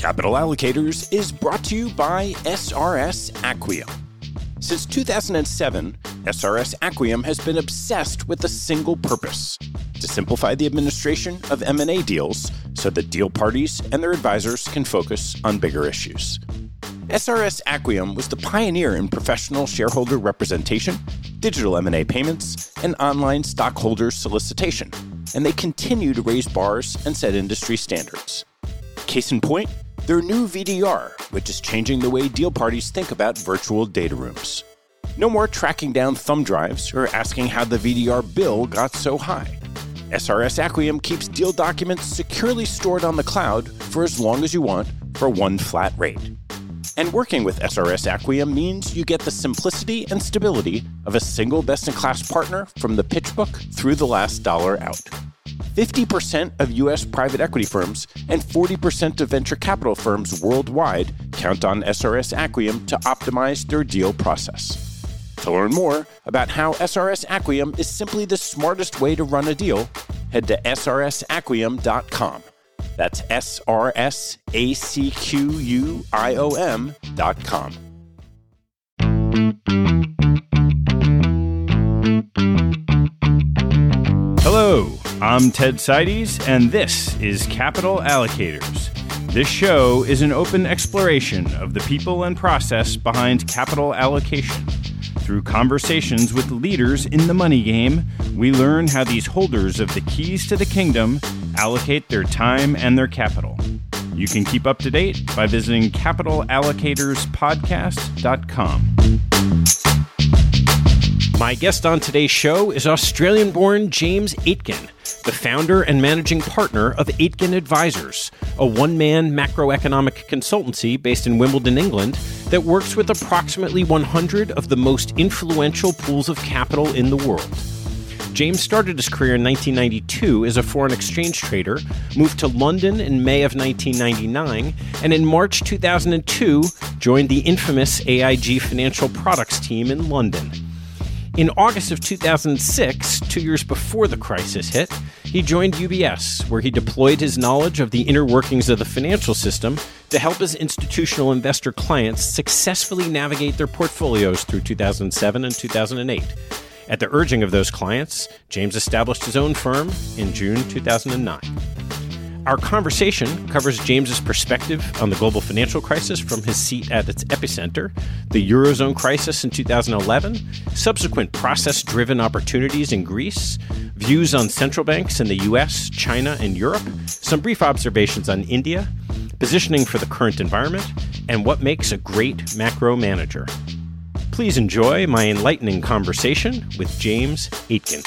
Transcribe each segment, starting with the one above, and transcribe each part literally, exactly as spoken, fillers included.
Capital Allocators is brought to you by S R S Acquiom. Since two thousand seven, S R S Acquiom has been obsessed with a single purpose: to simplify the administration of M and A deals so that deal parties and their advisors can focus on bigger issues. S R S Acquiom was the pioneer in professional shareholder representation, digital M and A payments, and online stockholder solicitation, and they continue to raise bars and set industry standards. Case in point, their new V D R, which is changing the way deal parties think about virtual data rooms. No more tracking down thumb drives or asking how the V D R bill got so high. S R S Acquiom keeps deal documents securely stored on the cloud for as long as you want for one flat rate. And working with S R S Acquiom means you get the simplicity and stability of a single best-in-class partner from the pitch book through the last dollar out. fifty percent of U S private equity firms and forty percent of venture capital firms worldwide count on S R S Acquiom to optimize their deal process. To learn more about how S R S Acquiom is simply the smartest way to run a deal, head to S R S acquiom dot com. That's S R S A C Q U I O M dot com. Hello, I'm Ted Seides, and this is Capital Allocators. This show is an open exploration of the people and process behind capital allocation. Through conversations with leaders in the money game, we learn how these holders of the keys to the kingdom allocate their time and their capital. You can keep up to date by visiting capital allocators podcast dot com. My guest on today's show is Australian-born James Aitken, the founder and managing partner of Aitken Advisors, a one-man macroeconomic consultancy based in Wimbledon, England, that works with approximately one hundred of the most influential pools of capital in the world. James started his career in nineteen ninety-two as a foreign exchange trader, moved to London in May of nineteen ninety-nine, and in March two thousand two joined the infamous A I G Financial Products team in London. In August of two thousand six, two years before the crisis hit, he joined U B S, where he deployed his knowledge of the inner workings of the financial system to help his institutional investor clients successfully navigate their portfolios through two thousand seven and two thousand eight. At the urging of those clients, James established his own firm in June two thousand nine. Our conversation covers James's perspective on the global financial crisis from his seat at its epicenter, the Eurozone crisis in two thousand eleven, subsequent process-driven opportunities in Greece, views on central banks in the U S, China, and Europe, some brief observations on India, positioning for the current environment, and what makes a great macro manager. Please enjoy my enlightening conversation with James Aitken.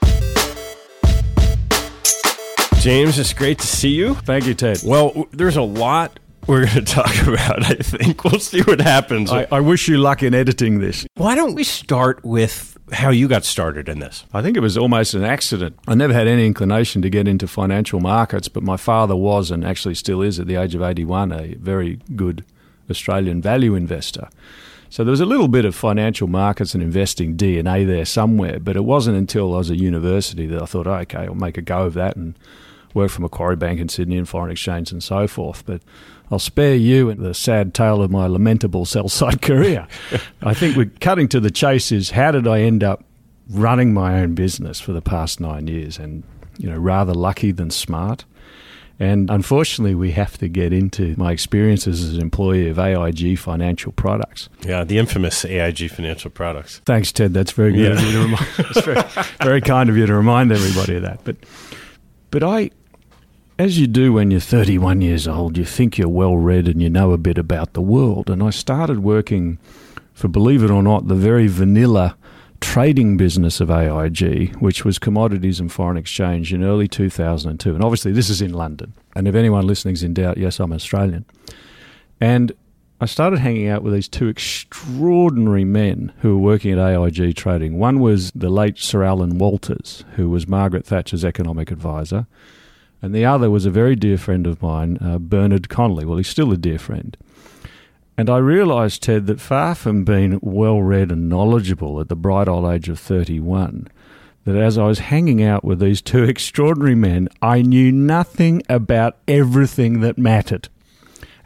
James, it's great to see you. Thank you, Ted. Well, there's a lot we're going to talk about, I think. We'll see what happens. I, I wish you luck in editing this. Why don't we start with how you got started in this? I think it was almost an accident. I never had any inclination to get into financial markets, but my father was, and actually still is at the age of eighty-one, a very good Australian value investor. So there was a little bit of financial markets and investing D N A there somewhere, but it wasn't until I was at university that I thought, oh, okay, I'll make a go of that and work for Macquarie Bank in Sydney and foreign exchange and so forth. But I'll spare you the sad tale of my lamentable sell-side career. I think we're cutting to the chase is how did I end up running my own business for the past nine years and, you know, rather lucky than smart. And unfortunately, we have to get into my experiences as an employee of A I G Financial Products. Yeah, the infamous A I G Financial Products. Thanks, Ted. That's very good yeah. of you to remind. That's very, very kind of you to remind everybody of that. But, but I, as you do when you're thirty-one years old, you think you're well-read and you know a bit about the world. And I started working for, believe it or not, the very vanilla trading business of A I G, which was commodities and foreign exchange in early two thousand two. And obviously this is in London. And if anyone listening is in doubt, yes, I'm Australian. And I started hanging out with these two extraordinary men who were working at A I G Trading. One was the late Sir Alan Walters, who was Margaret Thatcher's economic advisor. And the other was a very dear friend of mine, uh, Bernard Connolly. Well, he's still a dear friend. And I realised, Ted, that far from being well-read and knowledgeable at the bright old age of thirty-one, that as I was hanging out with these two extraordinary men, I knew nothing about everything that mattered.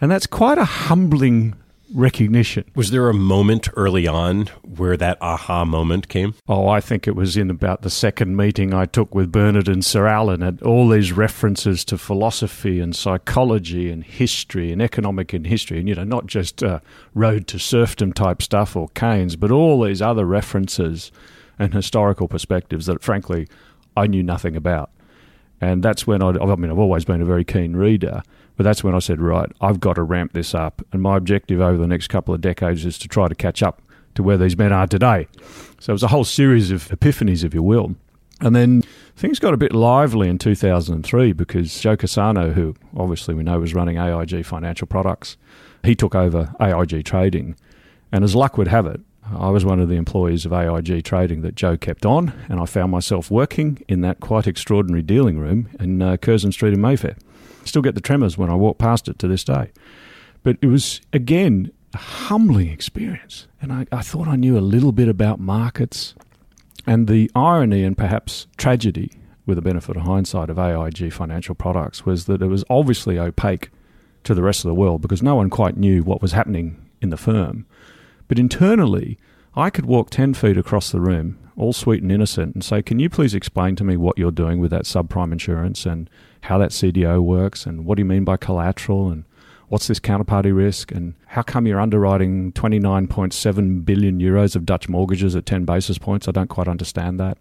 And that's quite a humbling recognition. Was there a moment early on where that aha moment came? Oh, I think it was in about the second meeting I took with Bernard and Sir Alan, and all these references to philosophy and psychology and history and economic and history, and, you know, not just uh, Road to Serfdom type stuff or Keynes, but all these other references and historical perspectives that, frankly, I knew nothing about. And that's when I, I mean, I've always been a very keen reader, but that's when I said, right, I've got to ramp this up. And my objective over the next couple of decades is to try to catch up to where these men are today. So it was a whole series of epiphanies, if you will. And then things got a bit lively in two thousand three because Joe Cassano, who obviously we know was running A I G Financial Products, he took over A I G Trading. And as luck would have it, I was one of the employees of A I G Trading that Joe kept on, and I found myself working in that quite extraordinary dealing room in uh, Curzon Street in Mayfair. Still get the tremors when I walk past it to this day. But it was, again, a humbling experience. And I, I thought I knew a little bit about markets. And the irony and perhaps tragedy, with the benefit of hindsight, of A I G Financial Products was that it was obviously opaque to the rest of the world because no one quite knew what was happening in the firm. But internally, I could walk ten feet across the room, all sweet and innocent, and say, can you please explain to me what you're doing with that subprime insurance and how that C D O works and what do you mean by collateral and what's this counterparty risk and how come you're underwriting twenty-nine point seven billion euros of Dutch mortgages at ten basis points? I don't quite understand that.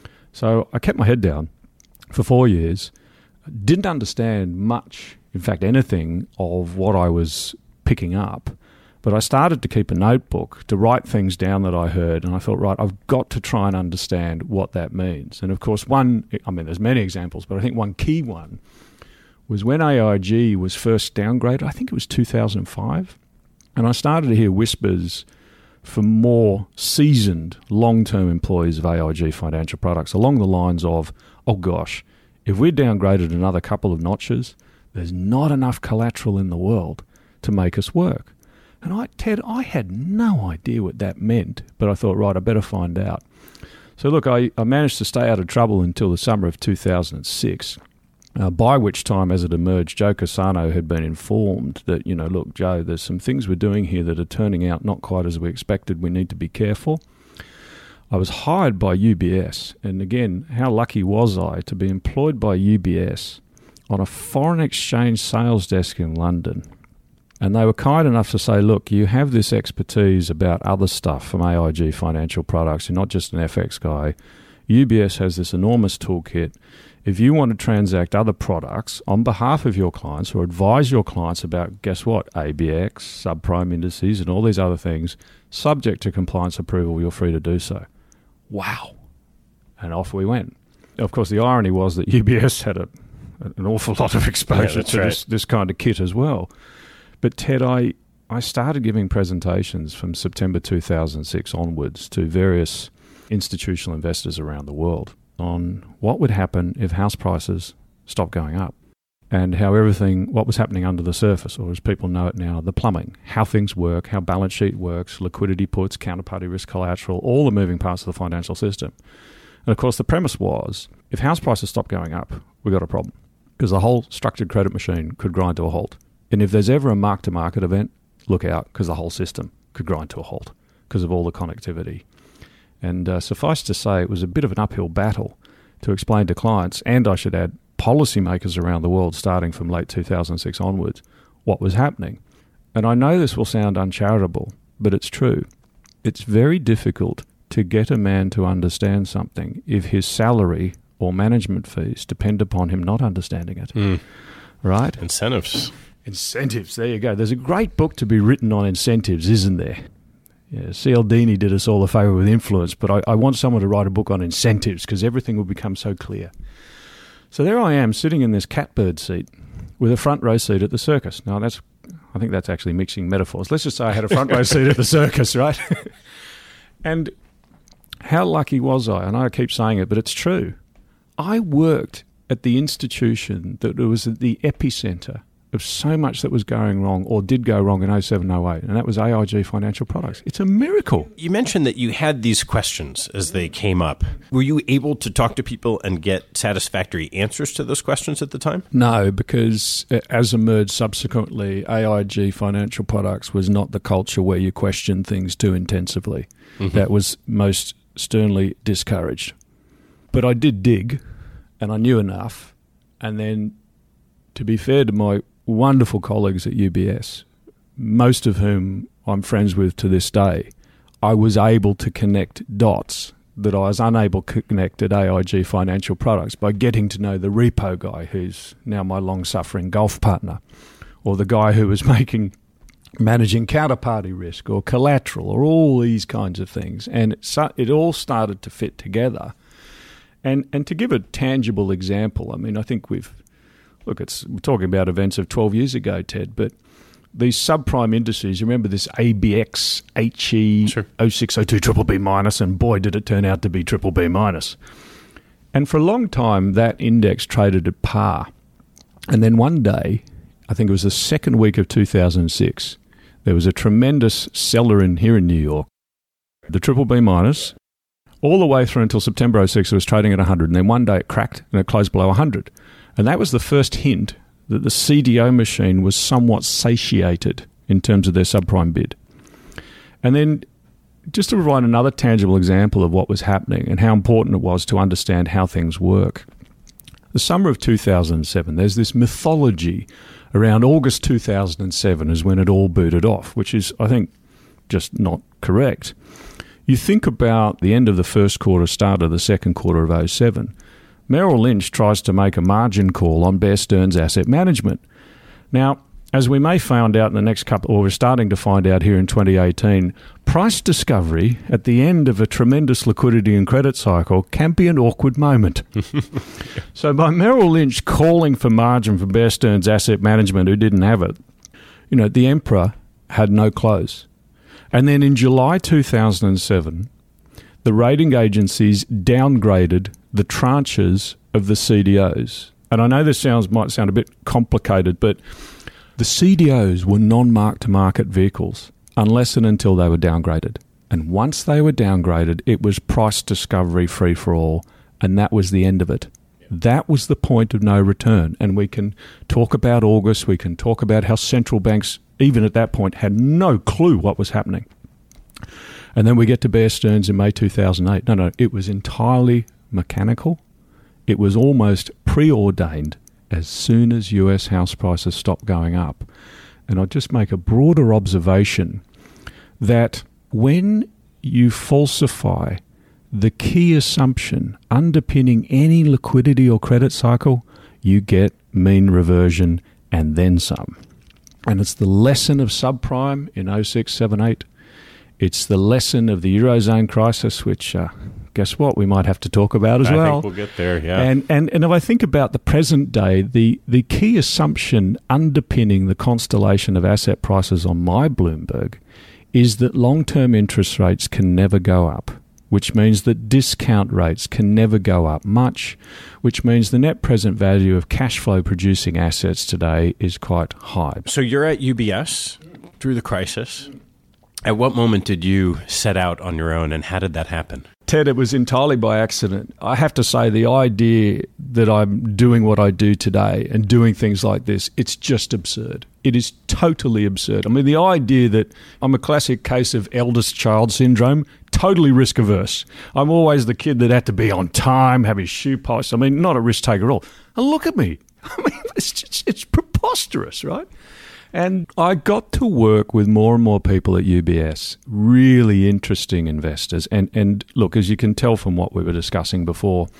So I kept my head down for four years, didn't understand much, in fact anything, of what I was picking up. But I started to keep a notebook to write things down that I heard, and I thought, right, I've got to try and understand what that means. And of course, one, I mean, there's many examples, but I think one key one was when A I G was first downgraded, I think it was two thousand five, and I started to hear whispers from more seasoned long-term employees of A I G Financial Products along the lines of, oh gosh, if we're downgraded another couple of notches, there's not enough collateral in the world to make us work. And I, Ted, I had no idea what that meant, but I thought, right, I better find out. So look, I, I managed to stay out of trouble until the summer of two thousand six, uh, by which time, as it emerged, Joe Cassano had been informed that, you know, look, Joe, there's some things we're doing here that are turning out not quite as we expected. We need to be careful. I was hired by U B S, and again, how lucky was I to be employed by U B S on a foreign exchange sales desk in London. And they were kind enough to say, look, you have this expertise about other stuff from A I G Financial Products. You're not just an F X guy. U B S has this enormous toolkit. If you want to transact other products on behalf of your clients or advise your clients about, guess what, A B X, subprime indices and all these other things, subject to compliance approval, you're free to do so. Wow. And off we went. Of course, the irony was that U B S had a, an awful lot of exposure yeah, to right. this, this kind of kit as well. But Ted, I, I started giving presentations from September two thousand six onwards to various institutional investors around the world on what would happen if house prices stopped going up and how everything, what was happening under the surface, or as people know it now, the plumbing, how things work, how balance sheet works, liquidity puts, counterparty risk collateral, all the moving parts of the financial system. And of course, the premise was, if house prices stop going up, we've got a problem because the whole structured credit machine could grind to a halt. And if there's ever a mark-to-market event, look out, because the whole system could grind to a halt because of all the connectivity. And uh, suffice to say, it was a bit of an uphill battle to explain to clients, and I should add, policymakers around the world, starting from late two thousand six onwards, what was happening. And I know this will sound uncharitable, but it's true. It's very difficult to get a man to understand something if his salary or management fees depend upon him not understanding it. Mm. Right? Incentives. Incentives, there you go. There's a great book to be written on incentives, isn't there? Yeah, Cialdini did us all a favour with influence, but I, I want someone to write a book on incentives because everything will become so clear. So there I am, sitting in this catbird seat with a front row seat at the circus. Now, that's I think that's actually mixing metaphors. Let's just say I had a front row seat at the circus, right? And how lucky was I? And I keep saying it, but it's true. I worked at the institution that was at the epicentre of so much that was going wrong or did go wrong in oh seven, oh eight, and that was A I G Financial Products. It's a miracle. You mentioned that you had these questions as they came up. Were you able to talk to people and get satisfactory answers to those questions at the time? No, because as emerged subsequently, A I G Financial Products was not the culture where you question things too intensively. Mm-hmm. That was most sternly discouraged. But I did dig, and I knew enough, and then, to be fair to my wonderful colleagues at U B S, most of whom I'm friends with to this day, I was able to connect dots that I was unable to connect at A I G Financial Products by getting to know the repo guy who's now my long-suffering golf partner, or the guy who was making managing counterparty risk or collateral or all these kinds of things. And it, it all started to fit together. And and to give a tangible example, I mean, I think we've Look, it's, we're talking about events of twelve years ago, Ted, but these subprime indices, you remember this A B X, H E, sure. oh six, oh two, triple B minus, and boy, did it turn out to be triple B minus. And for a long time, that index traded at par. And then one day, I think it was the second week of two thousand six, there was a tremendous seller in here in New York. The triple B minus, all the way through until September oh six, it was trading at one hundred. And then one day it cracked and it closed below one hundred. And that was the first hint that the C D O machine was somewhat satiated in terms of their subprime bid. And then just to provide another tangible example of what was happening and how important it was to understand how things work. The summer of two thousand seven, there's this mythology around August two thousand seven is when it all booted off, which is, I think, just not correct. You think about the end of the first quarter, start of the second quarter of oh seven, Merrill Lynch tries to make a margin call on Bear Stearns Asset Management. Now, as we may find out in the next couple, or we're starting to find out here in twenty eighteen, price discovery at the end of a tremendous liquidity and credit cycle can be an awkward moment. So by Merrill Lynch calling for margin for Bear Stearns Asset Management, who didn't have it, you know, the emperor had no close. And then in July two thousand seven, the rating agencies downgraded the tranches of the C D Os. And I know this sounds might sound a bit complicated, but the C D Os were non-mark-to-market vehicles unless and until they were downgraded. And once they were downgraded, it was price discovery free for all, and that was the end of it. That was the point of no return. And we can talk about August, we can talk about how central banks, even at that point, had no clue what was happening. And then we get to Bear Stearns in May two thousand eight. No, no, it was entirely mechanical. It was almost preordained as soon as U S house prices stopped going up. And I'll just make a broader observation that when you falsify the key assumption underpinning any liquidity or credit cycle, you get mean reversion and then some. And it's the lesson of subprime in oh six, seven, eight. It's the lesson of the Eurozone crisis, which, uh, guess what, we might have to talk about as I well. I think we'll get there, yeah. And, and and if I think about the present day, the, the key assumption underpinning the constellation of asset prices on my Bloomberg is that long-term interest rates can never go up, which means that discount rates can never go up much, which means the net present value of cash flow producing assets today is quite high. So you're at U B S through the crisis. At what moment did you set out on your own, and how did that happen? Ted, it was entirely by accident. I have to say the idea that I'm doing what I do today and doing things like this, it's just absurd. It is totally absurd. I mean, the idea that I'm a classic case of eldest child syndrome, totally risk averse. I'm always the kid that had to be on time, have his shoe polished. I mean, not a risk taker at all. And look at me. I mean, it's just, it's preposterous, right? And I got to work with more and more people at U B S, really interesting investors. And, and look, as you can tell from what we were discussing before,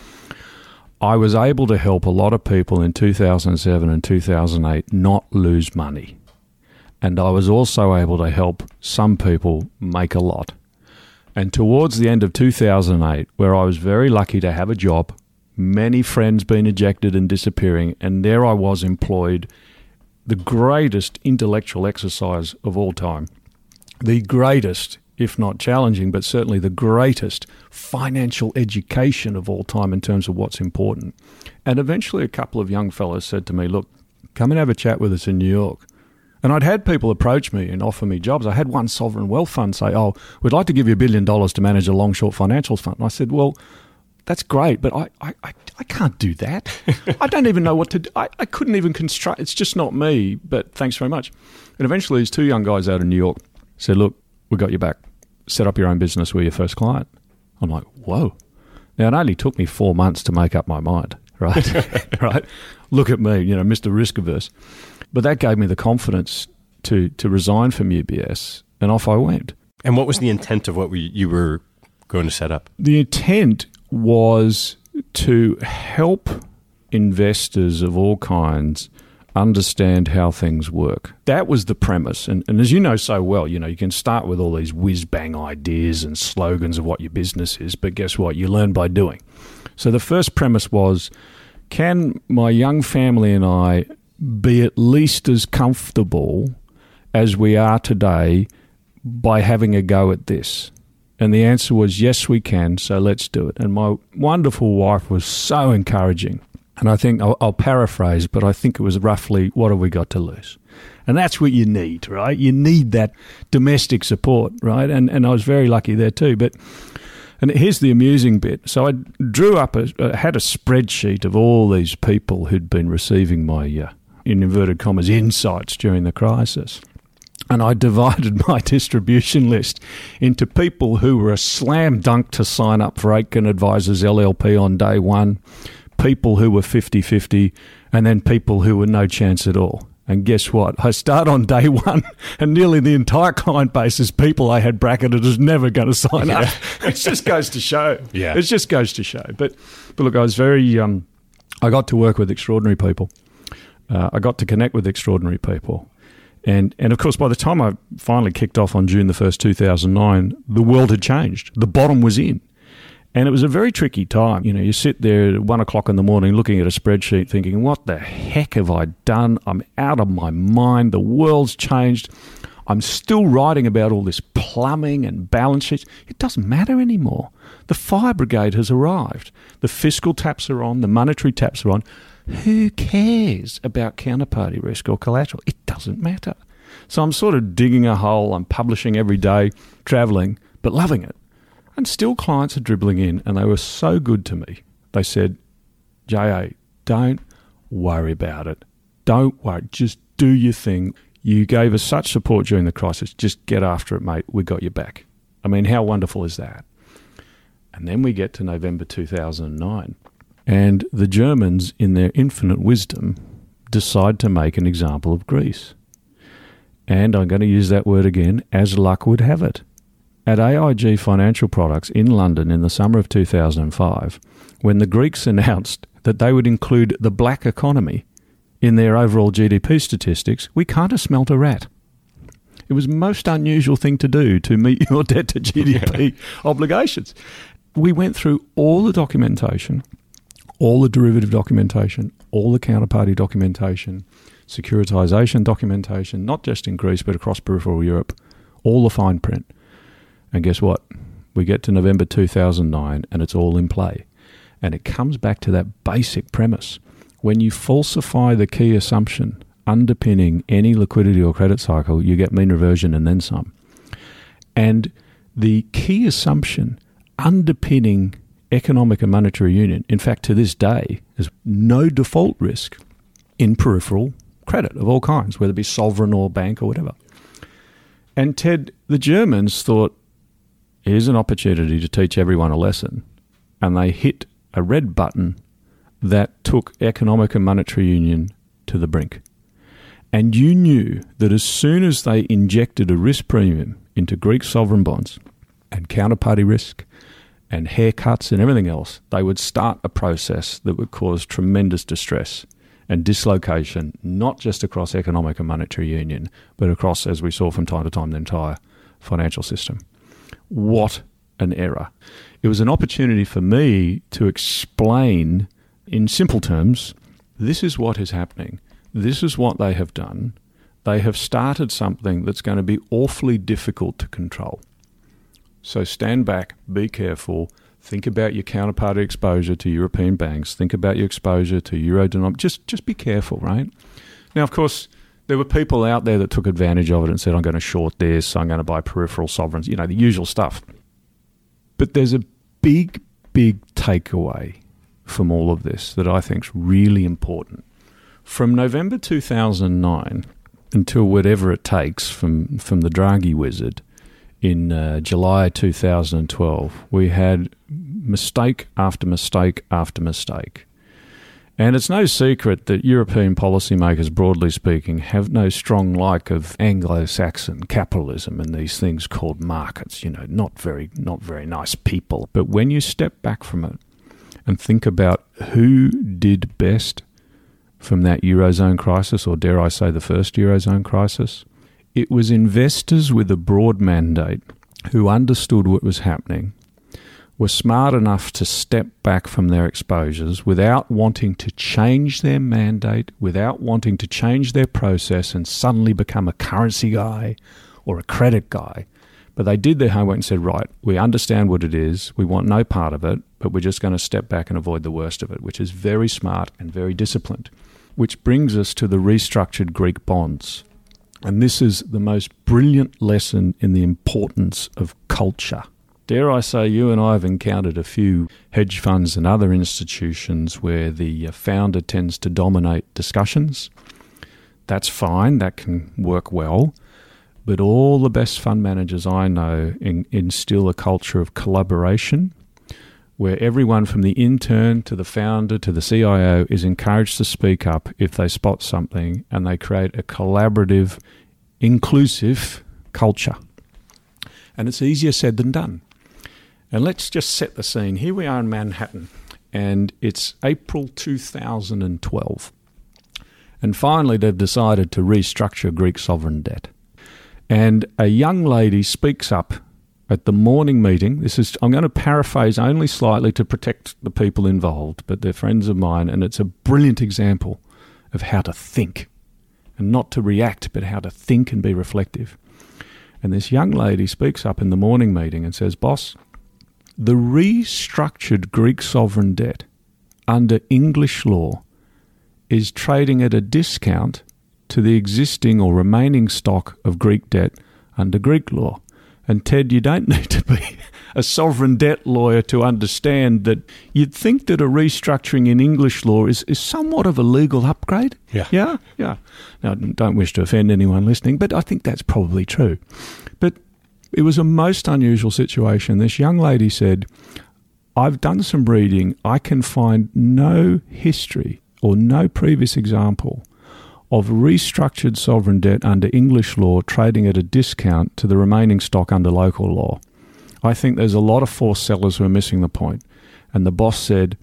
I was able to help a lot of people in two thousand seven and two thousand eight not lose money. And I was also able to help some people make a lot. And towards the end of two thousand eight, where I was very lucky to have a job, many friends being ejected and disappearing, and there I was employed, the greatest intellectual exercise of all time, the greatest, if not challenging, but certainly the greatest financial education of all time in terms of what's important. And eventually a couple of young fellows said to me, look, Come and have a chat with us in New York. And I'd had people approach me and offer me jobs. I had one sovereign wealth fund say, oh, we'd like to give you a billion dollars to manage a long-short financials fund. And I said, well, that's great, but I, I, I can't do that. I don't even know what to do. I, I couldn't even construct. It's just not me, but thanks very much. And eventually these two young guys out of New York said, look, we got your back. Set up your own business. We're your first client. I'm like, whoa. Now, it only took me four months to make up my mind, right? Right? Look at me, you know, Mister Risk-averse. But that gave me the confidence to to resign from U B S, and off I went. And what was the intent of what we, you were going to set up? The intent was to help investors of all kinds understand how things work. That was the premise. And, and as you know so well, you know, you can start with all these whiz-bang ideas and slogans of what your business is, but guess what? You learn by doing. So the first premise was, can my young family and I be at least as comfortable as we are today by having a go at this? And the answer was, yes, we can, so let's do it. And my wonderful wife was so encouraging. And I think, I'll, I'll paraphrase, but I think it was roughly, what have we got to lose? And that's what you need, right? You need that domestic support, right? And and I was very lucky there too. But and here's the amusing bit. So I drew up, a, uh, had a spreadsheet of all these people who'd been receiving my, uh, in inverted commas, insights during the crisis. And I divided my distribution list into people who were a slam dunk to sign up for Aitken Advisors L L P on day one, people who were fifty-fifty, and then people who were no chance at all. And guess what? I start on day one, and nearly the entire client base is people I had bracketed as never going to sign yeah. up. It just goes to show. Yeah. It just goes to show. But, but look, I was very, um, I got to work with extraordinary people. Uh, I got to connect with extraordinary people. And, and of course, by the time I finally kicked off on June the first, two thousand nine, the world had changed. The bottom was in. And it was a very tricky time. You know, you sit there at one o'clock in the morning looking at a spreadsheet thinking, what the heck have I done? I'm out of my mind. The world's changed. I'm still writing about all this plumbing and balance sheets. It doesn't matter anymore. The fire brigade has arrived. The fiscal taps are on. The monetary taps are on. Who cares about counterparty risk or collateral? It doesn't matter. So I'm sort of digging a hole. I'm publishing every day, travelling, but loving it. And still clients are dribbling in, and they were so good to me. They said, J A, don't worry about it. Don't worry. Just do your thing. You gave us such support during the crisis. Just get after it, mate. We got your back. I mean, how wonderful is that? And then we get to November two thousand nine, and the Germans, in their infinite wisdom, decide to make an example of Greece. And I'm going to use that word again, as luck would have it. At A I G Financial Products in London in the summer of two thousand five, when the Greeks announced that they would include the black economy in their overall G D P statistics, we kind of smelt a rat. It was a most unusual thing to do to meet your debt to G D P yeah. obligations. We went through all the documentation, all the derivative documentation, all the counterparty documentation, securitization documentation, not just in Greece but across peripheral Europe, all the fine print. And guess what? We get to November two thousand nine and it's all in play. And it comes back to that basic premise. When you falsify the key assumption underpinning any liquidity or credit cycle, you get mean reversion and then some. And the key assumption underpinning economic and monetary union, in fact, to this day, is no default risk in peripheral credit of all kinds, whether it be sovereign or bank or whatever. And Ted, the Germans thought, here's an opportunity to teach everyone a lesson. And they hit a red button that took economic and monetary union to the brink. And you knew that as soon as they injected a risk premium into Greek sovereign bonds and counterparty risk and haircuts and everything else, they would start a process that would cause tremendous distress and dislocation, not just across economic and monetary union, but across, as we saw from time to time, the entire financial system. What an error. It was an opportunity for me to explain in simple terms, this is what is happening. This is what they have done. They have started something that's going to be awfully difficult to control. So stand back, be careful, think about your counterparty exposure to European banks, think about your exposure to euro denominated. Just, just be careful, right? Now, of course, there were people out there that took advantage of it and said, I'm going to short this, I'm going to buy peripheral sovereigns, you know, the usual stuff. But there's a big, big takeaway from all of this that I think is really important. From November two thousand nine until whatever it takes from, from the Draghi wizard in uh, July two thousand twelve, we had mistake after mistake after mistake. And it's no secret that European policymakers, broadly speaking, have no strong like of Anglo-Saxon capitalism and these things called markets, you know, not very not very nice people. But when you step back from it and think about who did best from that Eurozone crisis, or dare I say the first Eurozone crisis, it was investors with a broad mandate who understood what was happening, were smart enough to step back from their exposures without wanting to change their mandate, without wanting to change their process and suddenly become a currency guy or a credit guy. But they did their homework and said, right, we understand what it is, we want no part of it, but we're just going to step back and avoid the worst of it, which is very smart and very disciplined. Which brings us to the restructured Greek bonds. And this is the most brilliant lesson in the importance of culture. Dare I say, you and I have encountered a few hedge funds and other institutions where the founder tends to dominate discussions. That's fine, that can work well. But all the best fund managers I know in, instill a culture of collaboration where everyone from the intern to the founder to the C I O is encouraged to speak up if they spot something, and they create a collaborative, inclusive culture. And it's easier said than done. And let's just set the scene. Here we are in Manhattan, and it's April two thousand twelve. And finally, they've decided to restructure Greek sovereign debt. And a young lady speaks up at the morning meeting. This is, I'm going to paraphrase only slightly to protect the people involved, but they're friends of mine, and it's a brilliant example of how to think, and not to react, but how to think and be reflective. And this young lady speaks up in the morning meeting and says, boss, the restructured Greek sovereign debt under English law is trading at a discount to the existing or remaining stock of Greek debt under Greek law. And Ted, you don't need to be a sovereign debt lawyer to understand that you'd think that a restructuring in English law is, is somewhat of a legal upgrade. Yeah. Yeah? Yeah. Now, I don't wish to offend anyone listening, but I think that's probably true. But it was a most unusual situation. This young lady said, I've done some reading. I can find no history or no previous example of restructured sovereign debt under English law trading at a discount to the remaining stock under local law. I think there's a lot of forced sellers who are missing the point. And the boss said,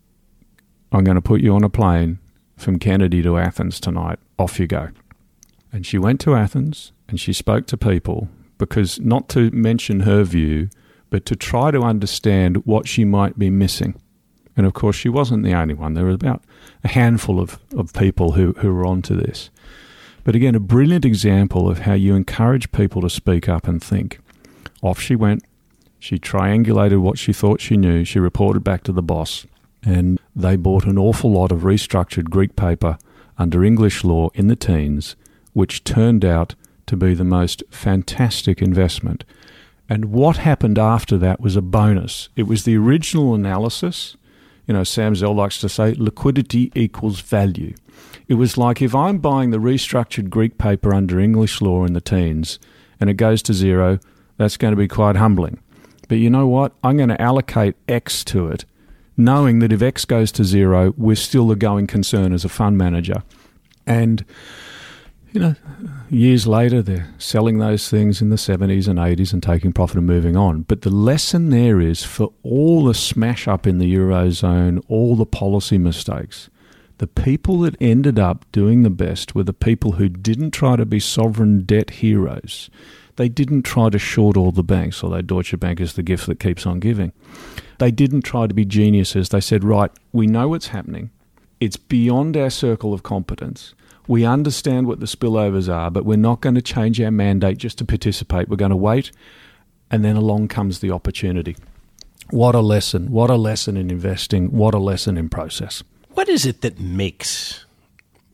I'm going to put you on a plane from Kennedy to Athens tonight. Off you go. And she went to Athens and she spoke to people, because not to mention her view, but to try to understand what she might be missing. And of course, she wasn't the only one. There were about a handful of, of people who, who were onto this. But again, a brilliant example of how you encourage people to speak up and think. Off she went. She triangulated what she thought she knew. She reported back to the boss. And they bought an awful lot of restructured Greek paper under English law in the teens, which turned out to be the most fantastic investment. And what happened after that was a bonus. It was the original analysis. You know, Sam Zell likes to say liquidity equals value. It was like, if I'm buying the restructured Greek paper under English law in the teens and it goes to zero, that's going to be quite humbling. But you know what? I'm going to allocate X to it, knowing that if X goes to zero, we're still the going concern as a fund manager. And you know, years later, they're selling those things in the seventies and eighties and taking profit and moving on. But the lesson there is, for all the smash up in the Eurozone, all the policy mistakes, the people that ended up doing the best were the people who didn't try to be sovereign debt heroes. They didn't try to short all the banks, although Deutsche Bank is the gift that keeps on giving. They didn't try to be geniuses. They said, right, we know what's happening. It's beyond our circle of competence. We understand what the spillovers are, but we're not going to change our mandate just to participate. We're going to wait, and then along comes the opportunity. What a lesson. What a lesson in investing. What a lesson in process. What is it that makes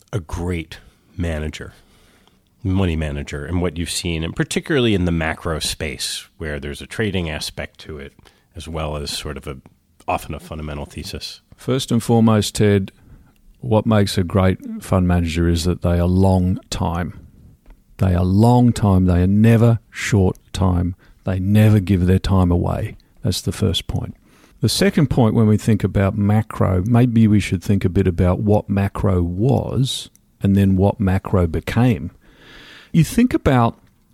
a great manager, money manager, and what you've seen, and particularly in the macro space where there's a trading aspect to it as well as sort of a often a fundamental thesis? First and foremost, Ted, what makes a great fund manager is that they are long time. They are long time. They are never short time. They never give their time away. That's the first point. The second point, when we think about macro, maybe we should think a bit about what macro was and then what macro became. You think about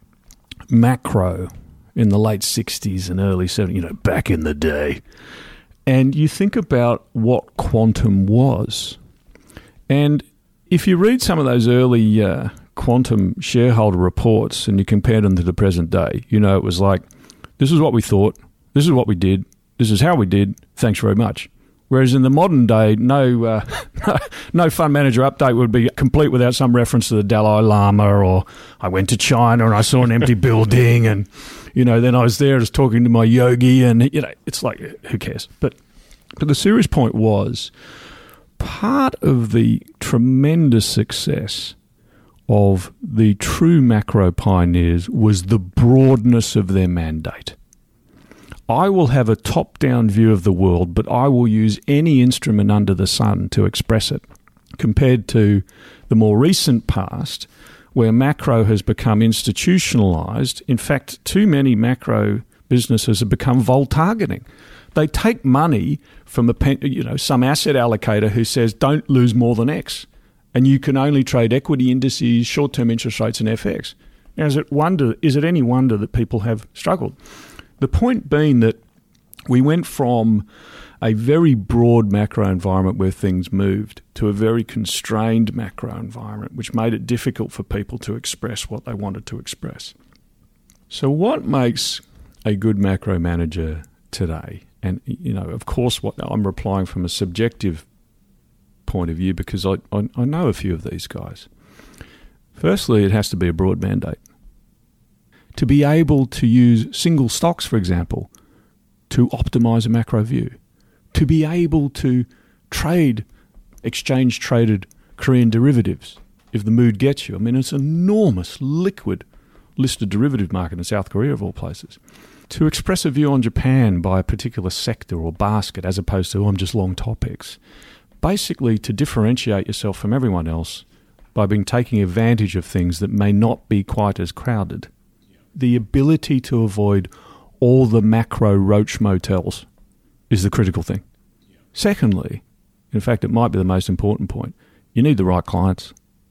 macro in the late sixties and early seventies, you know, back in the day, and you think about what quantum was. And if you read some of those early uh, quantum shareholder reports and you compare them to the present day, you know, it was like, this is what we thought, this is what we did, this is how we did, thanks very much. Whereas in the modern day, no, uh, no no fund manager update would be complete without some reference to the Dalai Lama, or I went to China and I saw an empty building, and, you know, then I was there just talking to my yogi, and, you know, it's like, who cares? But but the serious point was, part of the tremendous success of the true macro pioneers was the broadness of their mandate. I will have a top-down view of the world, but I will use any instrument under the sun to express it, compared to the more recent past, where macro has become institutionalized. In fact, too many macro businesses have become vol-targeting. They take money from a pen, you know, some asset allocator who says, don't lose more than X, and you can only trade equity indices, short-term interest rates, and F X. Now, is it wonder? Is it any wonder that people have struggled? The point being that we went from a very broad macro environment where things moved to a very constrained macro environment, which made it difficult for people to express what they wanted to express. So what makes a good macro manager today? And, you know, of course, what I'm replying from a subjective point of view, because I, I, I know a few of these guys. Firstly, it has to be a broad mandate. To be able to use single stocks, for example, to optimize a macro view. To be able to trade exchange-traded Korean derivatives if the mood gets you. I mean, it's an enormous liquid listed derivative market in South Korea, of all places. To express a view on Japan by a particular sector or basket as opposed to, oh, I'm just long topics. Basically, to differentiate yourself from everyone else by being taking advantage of things that may not be quite as crowded. The ability to avoid all the macro roach motels is the critical thing. Yeah. Secondly, in fact, it might be the most important point, you need the right clients.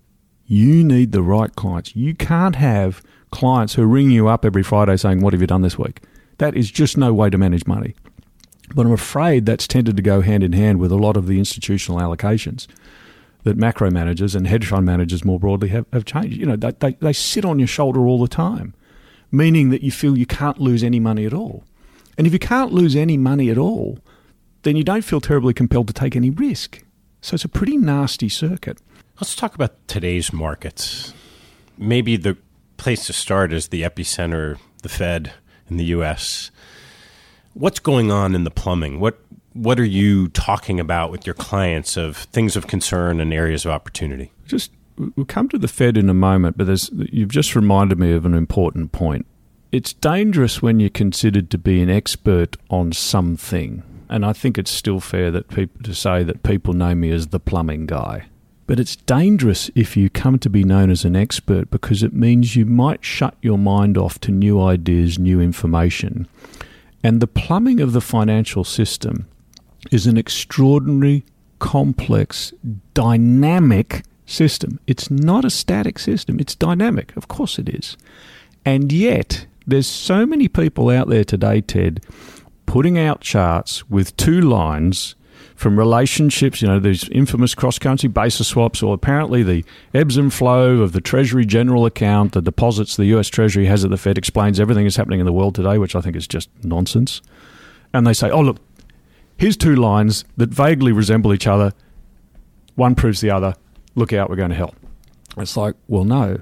You need the right clients. You can't have clients who ring you up every Friday saying, what have you done this week? That is just no way to manage money. But I'm afraid that's tended to go hand in hand with a lot of the institutional allocations that macro managers and hedge fund managers more broadly have, have changed. You know, they, they, they sit on your shoulder all the time, meaning that you feel you can't lose any money at all. And if you can't lose any money at all, then you don't feel terribly compelled to take any risk. So it's a pretty nasty circuit. Let's talk about today's markets. Maybe the place to start is the epicenter, the Fed in the U S. What's going on in the plumbing? What what are you talking about with your clients of things of concern and areas of opportunity? Just We'll come to the Fed in a moment, but there's, you've just reminded me of an important point. It's dangerous when you're considered to be an expert on something, and I think it's still fair that people to say that people know me as the plumbing guy. But it's dangerous if you come to be known as an expert, because it means you might shut your mind off to new ideas, new information. And the plumbing of the financial system is an extraordinary, complex, dynamic system. It's not a static system. It's dynamic. Of course it is. And yet, there's so many people out there today, Ted, putting out charts with two lines from relationships, you know, these infamous cross-currency basis swaps, or apparently the ebbs and flow of the Treasury General account, the deposits the U S Treasury has at the Fed explains everything that's happening in the world today, which I think is just nonsense. And they say, oh, look, here's two lines that vaguely resemble each other. One proves the other. Look out, we're going to hell. It's like, well, no.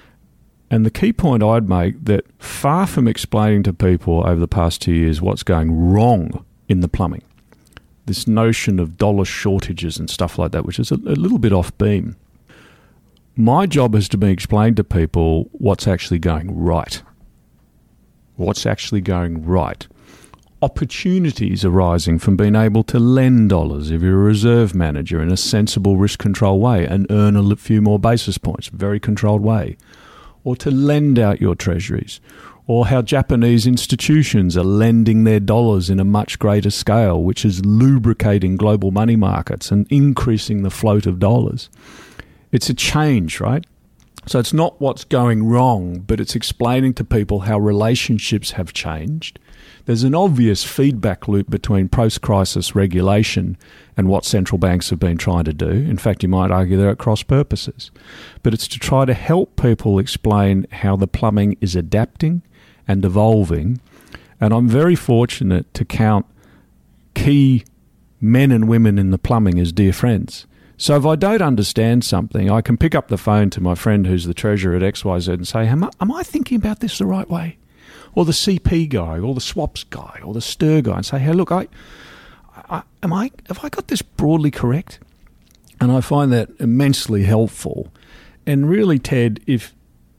And the key point I'd make that far from explaining to people over the past two years what's going wrong in the plumbing, this notion of dollar shortages and stuff like that, which is a, a little bit off beam. my job is to be explained to people what's actually going right. What's actually going right. Opportunities arising from being able to lend dollars if you're a reserve manager in a sensible risk control way and earn a few more basis points, very controlled way. Or to lend out your treasuries. Or how Japanese institutions are lending their dollars in a much greater scale, which is lubricating global money markets and increasing the float of dollars. It's a change, right? So it's not what's going wrong, but it's explaining to people how relationships have changed. There's an obvious feedback loop between post-crisis regulation and what central banks have been trying to do. In fact, you might argue they're at cross purposes. But it's to try to help people explain how the plumbing is adapting and evolving. And I'm very fortunate to count key men and women in the plumbing as dear friends. So if I don't understand something, I can pick up the phone to my friend who's the treasurer at X Y Z and say, am I, am I thinking about this the right way? Or the C P guy, or the swaps guy, or the stir guy, and say, hey, look, I, I, am I, have I got this broadly correct? And I find that immensely helpful. And really, Ted, if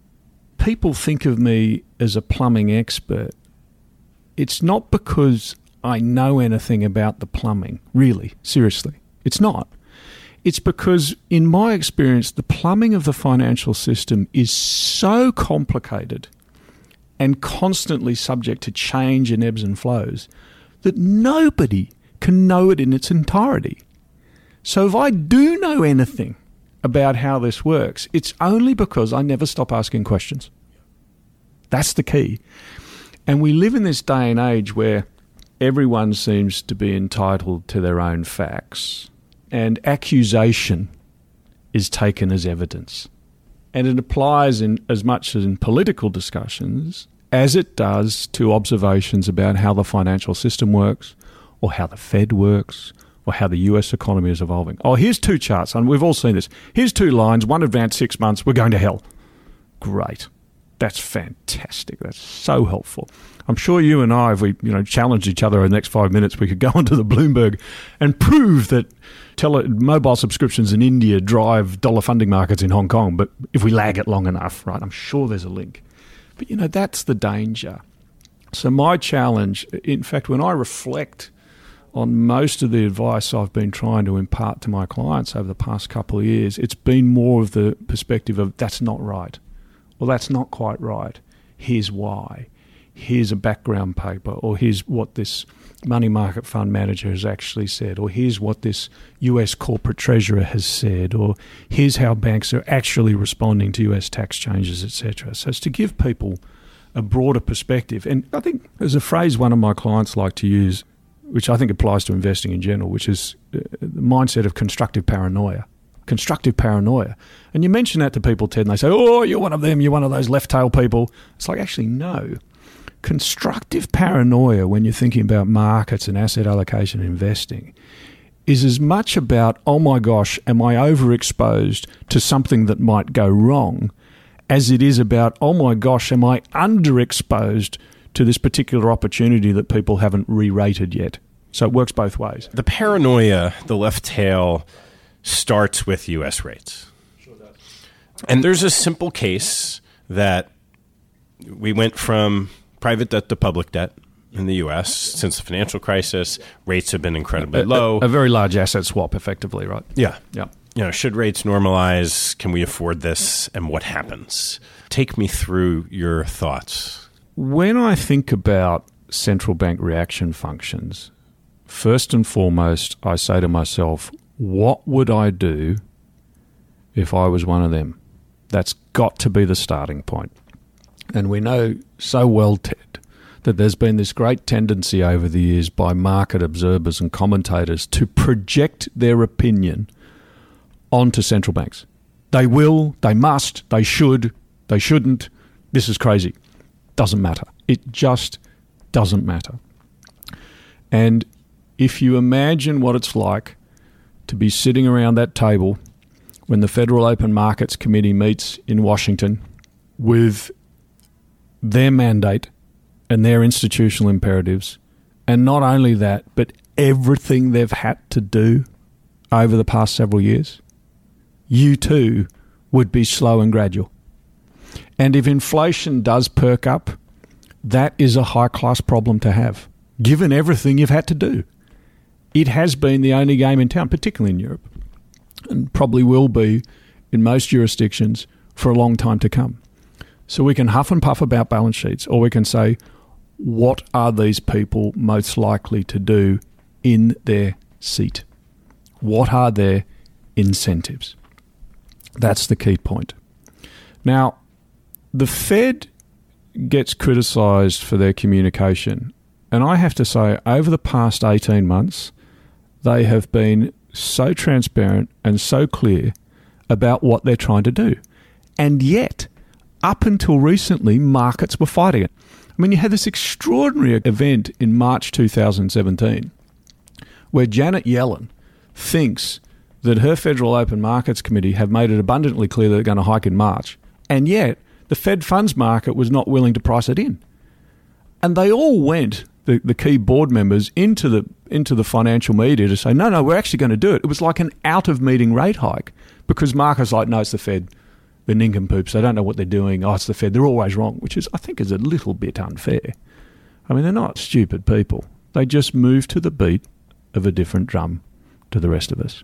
people think of me as a plumbing expert, it's not because I know anything about the plumbing, really, seriously. It's not. It's because, in my experience, the plumbing of the financial system is so complicated and constantly subject to change and ebbs and flows that nobody can know it in its entirety. So if I do know anything about how this works, it's only because I never stop asking questions. That's the key. And we live in this day and age where everyone seems to be entitled to their own facts, and accusation is taken as evidence. And it applies in as much as in political discussions as it does to observations about how the financial system works, or how the Fed works, or how the U S economy is evolving. Oh, here's two charts, and we've all seen this. Here's two lines, one advanced six months, we're going to hell. Great. That's fantastic. That's so helpful. I'm sure you and I, if we you know challenged each other in the next five minutes, we could go onto the Bloomberg and prove that tele- mobile subscriptions in India drive dollar funding markets in Hong Kong. But if we lag it long enough, right, I'm sure there's a link. But, you know, that's the danger. So my challenge, in fact, when I reflect on most of the advice I've been trying to impart to my clients over the past couple of years, it's been more of the perspective of that's not right. Well, that's not quite right. Here's why. Here's a background paper, or here's what this money market fund manager has actually said, or here's what this U S corporate treasurer has said, or here's how banks are actually responding to U S tax changes, et cetera. So it's to give people a broader perspective. And I think there's a phrase one of my clients like to use, which I think applies to investing in general, which is the mindset of constructive paranoia. Constructive paranoia. And you mention that to people, Ted, and they say, oh, you're one of them, you're one of those left-tail people. It's like, actually, no. Constructive paranoia, when you're thinking about markets and asset allocation and investing, is as much about, oh my gosh, am I overexposed to something that might go wrong, as it is about, oh my gosh, am I underexposed to this particular opportunity that people haven't re-rated yet. So it works both ways. The paranoia, the left tail, starts with U S rates. Sure does. And there's a simple case that we went from private debt to public debt in the U S since the financial crisis. Rates have been incredibly a, low. A, a very large asset swap, effectively, right? Yeah. Yeah. You know, should rates normalize? Can we afford this? And what happens? Take me through your thoughts. When I think about central bank reaction functions, first and foremost, I say to myself, what would I do if I was one of them? That's got to be the starting point. And we know so well, Ted, that there's been this great tendency over the years by market observers and commentators to project their opinion onto central banks. They will, they must, they should, they shouldn't. This is crazy. Doesn't matter. It just doesn't matter. And if you imagine what it's like to be sitting around that table when the Federal Open Markets Committee meets in Washington with their mandate and their institutional imperatives, and not only that, but everything they've had to do over the past several years, you too would be slow and gradual. And if inflation does perk up, that is a high-class problem to have, given everything you've had to do. It has been the only game in town, particularly in Europe, and probably will be in most jurisdictions for a long time to come. So we can huff and puff about balance sheets, or we can say, what are these people most likely to do in their seat? What are their incentives? That's the key point. Now, the Fed gets criticised for their communication, and I have to say, over the past eighteen months, they have been so transparent and so clear about what they're trying to do. And yet, up until recently, markets were fighting it. I mean, you had this extraordinary event in March two thousand seventeen where Janet Yellen thinks that her Federal Open Markets Committee have made it abundantly clear they're going to hike in March, and yet the Fed funds market was not willing to price it in. And they all went, the, the key board members, into the into the financial media to say, no, no, we're actually going to do it. It was like an out-of-meeting rate hike because markets like, no, it's the Fed. They're nincompoops. They don't know what they're doing. Oh, it's the Fed. They're always wrong, which is, I think, is a little bit unfair. I mean, they're not stupid people. They just move to the beat of a different drum to the rest of us.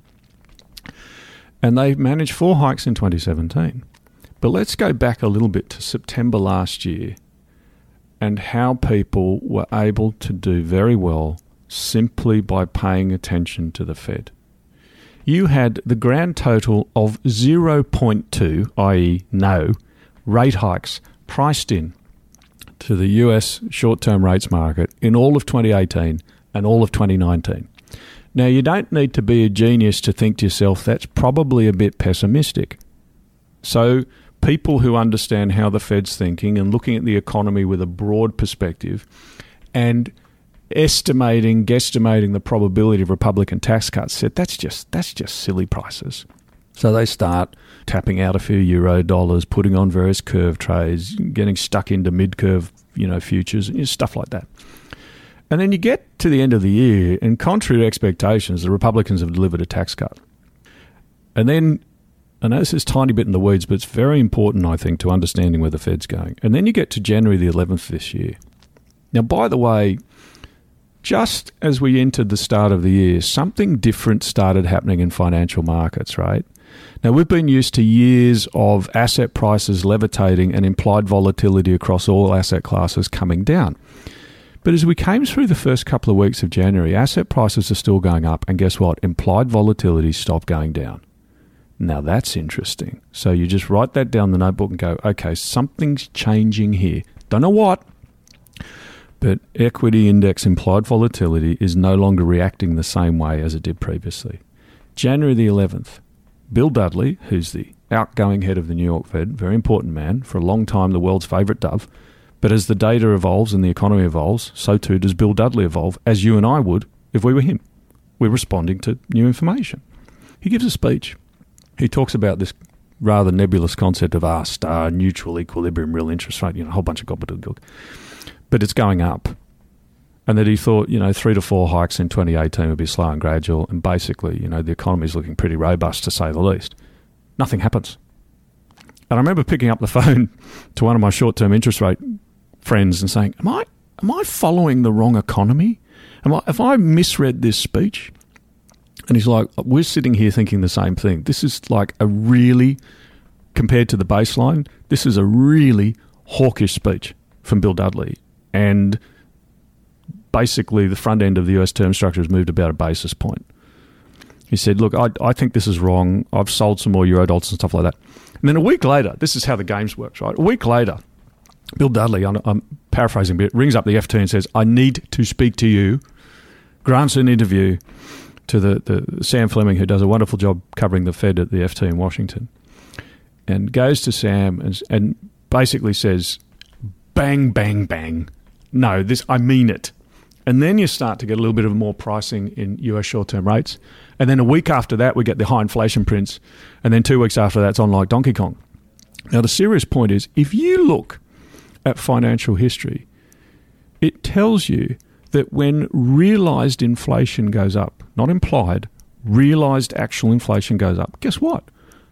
And they managed four hikes in twenty seventeen. But let's go back a little bit to September last year and how people were able to do very well simply by paying attention to the Fed. You had the grand total of zero point two, that is no, rate hikes priced in to the U S short-term rates market in all of twenty eighteen and all of twenty nineteen. Now, you don't need to be a genius to think to yourself that's probably a bit pessimistic. So people who understand how the Fed's thinking and looking at the economy with a broad perspective and estimating, guesstimating the probability of Republican tax cuts said that's just that's just silly prices. So they start tapping out a few euro dollars, putting on various curve trades, getting stuck into mid-curve, you know, futures, and stuff like that. And then you get to the end of the year, and contrary to expectations, the Republicans have delivered a tax cut. And then, I know this is a tiny bit in the weeds, but it's very important, I think, to understanding where the Fed's going. And then you get to January the eleventh this year. Now, by the way, just as we entered the start of the year, something different started happening in financial markets, right? Now, we've been used to years of asset prices levitating and implied volatility across all asset classes coming down. But as we came through the first couple of weeks of January, asset prices are still going up, and guess what? Implied volatility stopped going down. Now, that's interesting. So you just write that down in the notebook and go, okay, something's changing here. Don't know what, but equity index implied volatility is no longer reacting the same way as it did previously. January the eleventh, Bill Dudley, who's the outgoing head of the New York Fed, very important man, for a long time the world's favourite dove, but as the data evolves and the economy evolves, so too does Bill Dudley evolve, as you and I would if we were him. We're responding to new information. He gives a speech. He talks about this rather nebulous concept of R star, neutral equilibrium, real interest rate, you know, a whole bunch of gobbledygook. But it's going up. And that he thought, you know, three to four hikes in twenty eighteen would be slow and gradual, and basically, you know, the economy's looking pretty robust, to say the least. Nothing happens. And I remember picking up the phone to one of my short-term interest rate friends and saying, am I am I following the wrong economy? Am I, have I misread this speech? And he's like, we're sitting here thinking the same thing. This is like a really, compared to the baseline, this is a really hawkish speech from Bill Dudley. And basically the front end of the U S term structure has moved about a basis point. He said, look, I, I think this is wrong. I've sold some more Eurodollars and stuff like that. And then a week later, this is how the games works, right? A week later, Bill Dudley, I'm, I'm paraphrasing a bit, rings up the F T and says, I need to speak to you, grants an interview to the, the Sam Fleming, who does a wonderful job covering the Fed at the F T in Washington, and goes to Sam and, and basically says, bang, bang, bang. No, this I mean it. And then you start to get a little bit of more pricing in U S short-term rates. And then a week after that, we get the high inflation prints. And then two weeks after that, it's on like Donkey Kong. Now, the serious point is, if you look at financial history, it tells you that when realised inflation goes up, not implied, realised actual inflation goes up, guess what?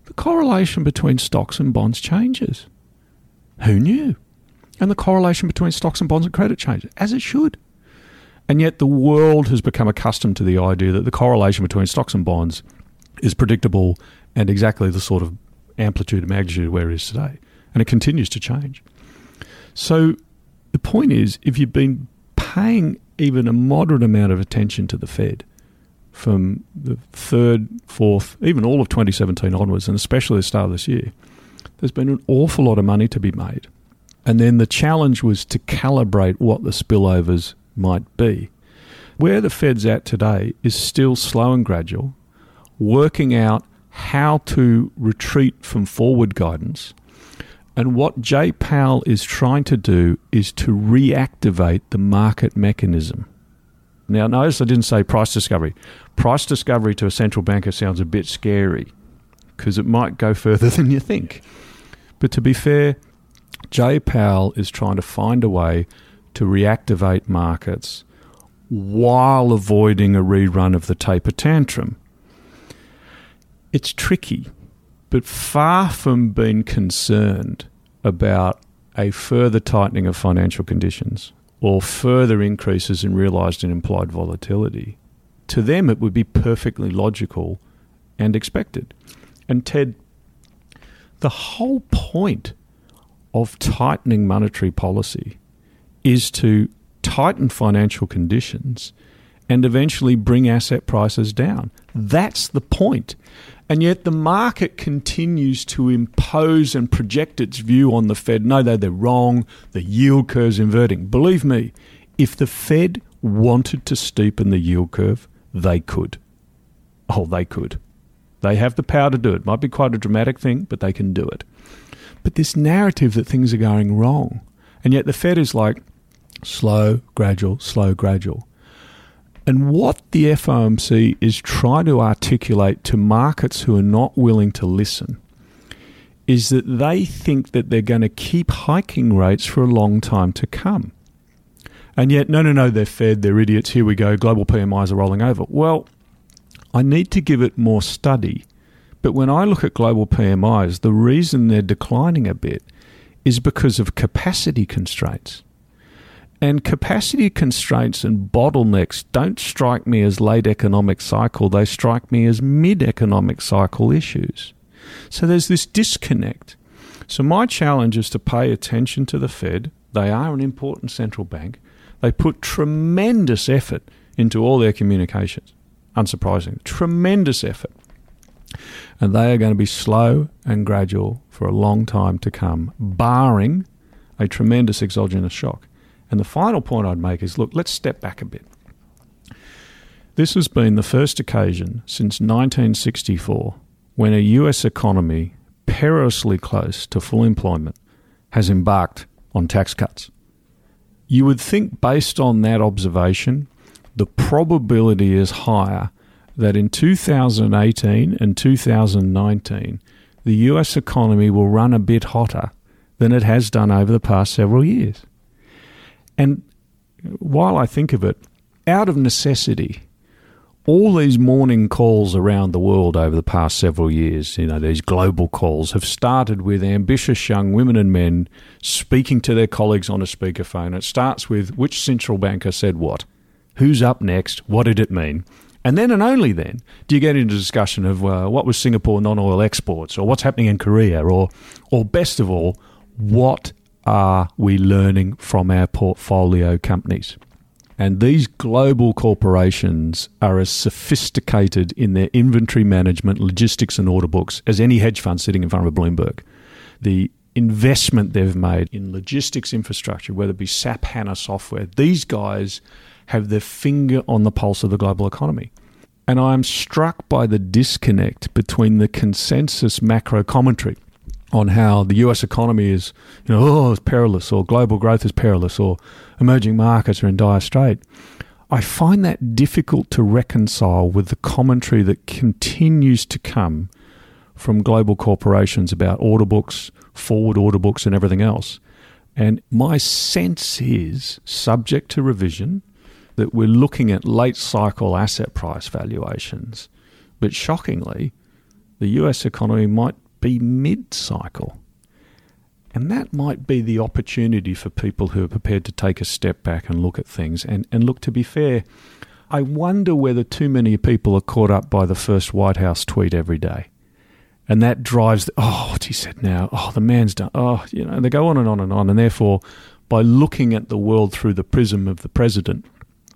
the correlation between stocks and bonds changes. Who knew? And the correlation between stocks and bonds and credit changes, as it should. And yet the world has become accustomed to the idea that the correlation between stocks and bonds is predictable and exactly the sort of amplitude and magnitude where it is today. And it continues to change. So the point is, if you've been paying even a moderate amount of attention to the Fed from the third, fourth, even all of twenty seventeen onwards, and especially the start of this year, there's been an awful lot of money to be made. And then the challenge was to calibrate what the spillovers might be. Where the Fed's at today is still slow and gradual, working out how to retreat from forward guidance. And what Jay Powell is trying to do is to reactivate the market mechanism. Now, notice I didn't say price discovery. Price discovery to a central banker sounds a bit scary because it might go further than you think. But to be fair, Jay Powell is trying to find a way to reactivate markets while avoiding a rerun of the taper tantrum. It's tricky, but far from being concerned about a further tightening of financial conditions or further increases in realised and implied volatility, to them it would be perfectly logical and expected. And Ted, the whole point of tightening monetary policy is to tighten financial conditions and eventually bring asset prices down. That's the point. And yet the market continues to impose and project its view on the Fed. No, they're wrong. The yield curve's inverting. Believe me, if the Fed wanted to steepen the yield curve, they could. Oh, they could. They have the power to do it. Might be quite a dramatic thing, but they can do it. But this narrative that things are going wrong, and yet the Fed is like slow, gradual, slow, gradual. And what the F O M C is trying to articulate to markets who are not willing to listen is that they think that they're going to keep hiking rates for a long time to come. And yet, no, no, no, they're Fed, they're idiots, here we go, global P M Is are rolling over. Well, I need to give it more study. But when I look at global P M Is, the reason they're declining a bit is because of capacity constraints. And capacity constraints and bottlenecks don't strike me as late economic cycle. They strike me as mid-economic cycle issues. So there's this disconnect. So my challenge is to pay attention to the Fed. They are an important central bank. They put tremendous effort into all their communications. Unsurprisingly, tremendous effort. And they are going to be slow and gradual for a long time to come, barring a tremendous exogenous shock. And the final point I'd make is, look, let's step back a bit. This has been the first occasion since nineteen sixty-four when a U S economy perilously close to full employment has embarked on tax cuts. You would think, based on that observation, the probability is higher that in two thousand eighteen and two thousand nineteen, the U S economy will run a bit hotter than it has done over the past several years. And while I think of it, out of necessity, all these morning calls around the world over the past several years, you know, these global calls, have started with ambitious young women and men speaking to their colleagues on a speakerphone. It starts with which central banker said what, who's up next, what did it mean? And then and only then do you get into discussion of uh, what was Singapore non-oil exports, or what's happening in Korea, or, or best of all, what are we learning from our portfolio companies? And these global corporations are as sophisticated in their inventory management, logistics and order books as any hedge fund sitting in front of a Bloomberg. The investment they've made in logistics infrastructure, whether it be S A P HANA software, these guys have their finger on the pulse of the global economy. And I'm struck by the disconnect between the consensus macro commentary on how the U S economy is, you know, oh, it's perilous, or global growth is perilous, or emerging markets are in dire strait. I find that difficult to reconcile with the commentary that continues to come from global corporations about order books, forward order books, and everything else. And my sense is, subject to revision, that we're looking at late cycle asset price valuations. But shockingly, the U S economy might be mid-cycle. And that might be the opportunity for people who are prepared to take a step back and look at things. And, and look, to be fair, I wonder whether too many people are caught up by the first White House tweet every day. And that drives, the, oh, what's he said now? Oh, the man's done. Oh, you know, they go on and on and on. And therefore, by looking at the world through the prism of the president,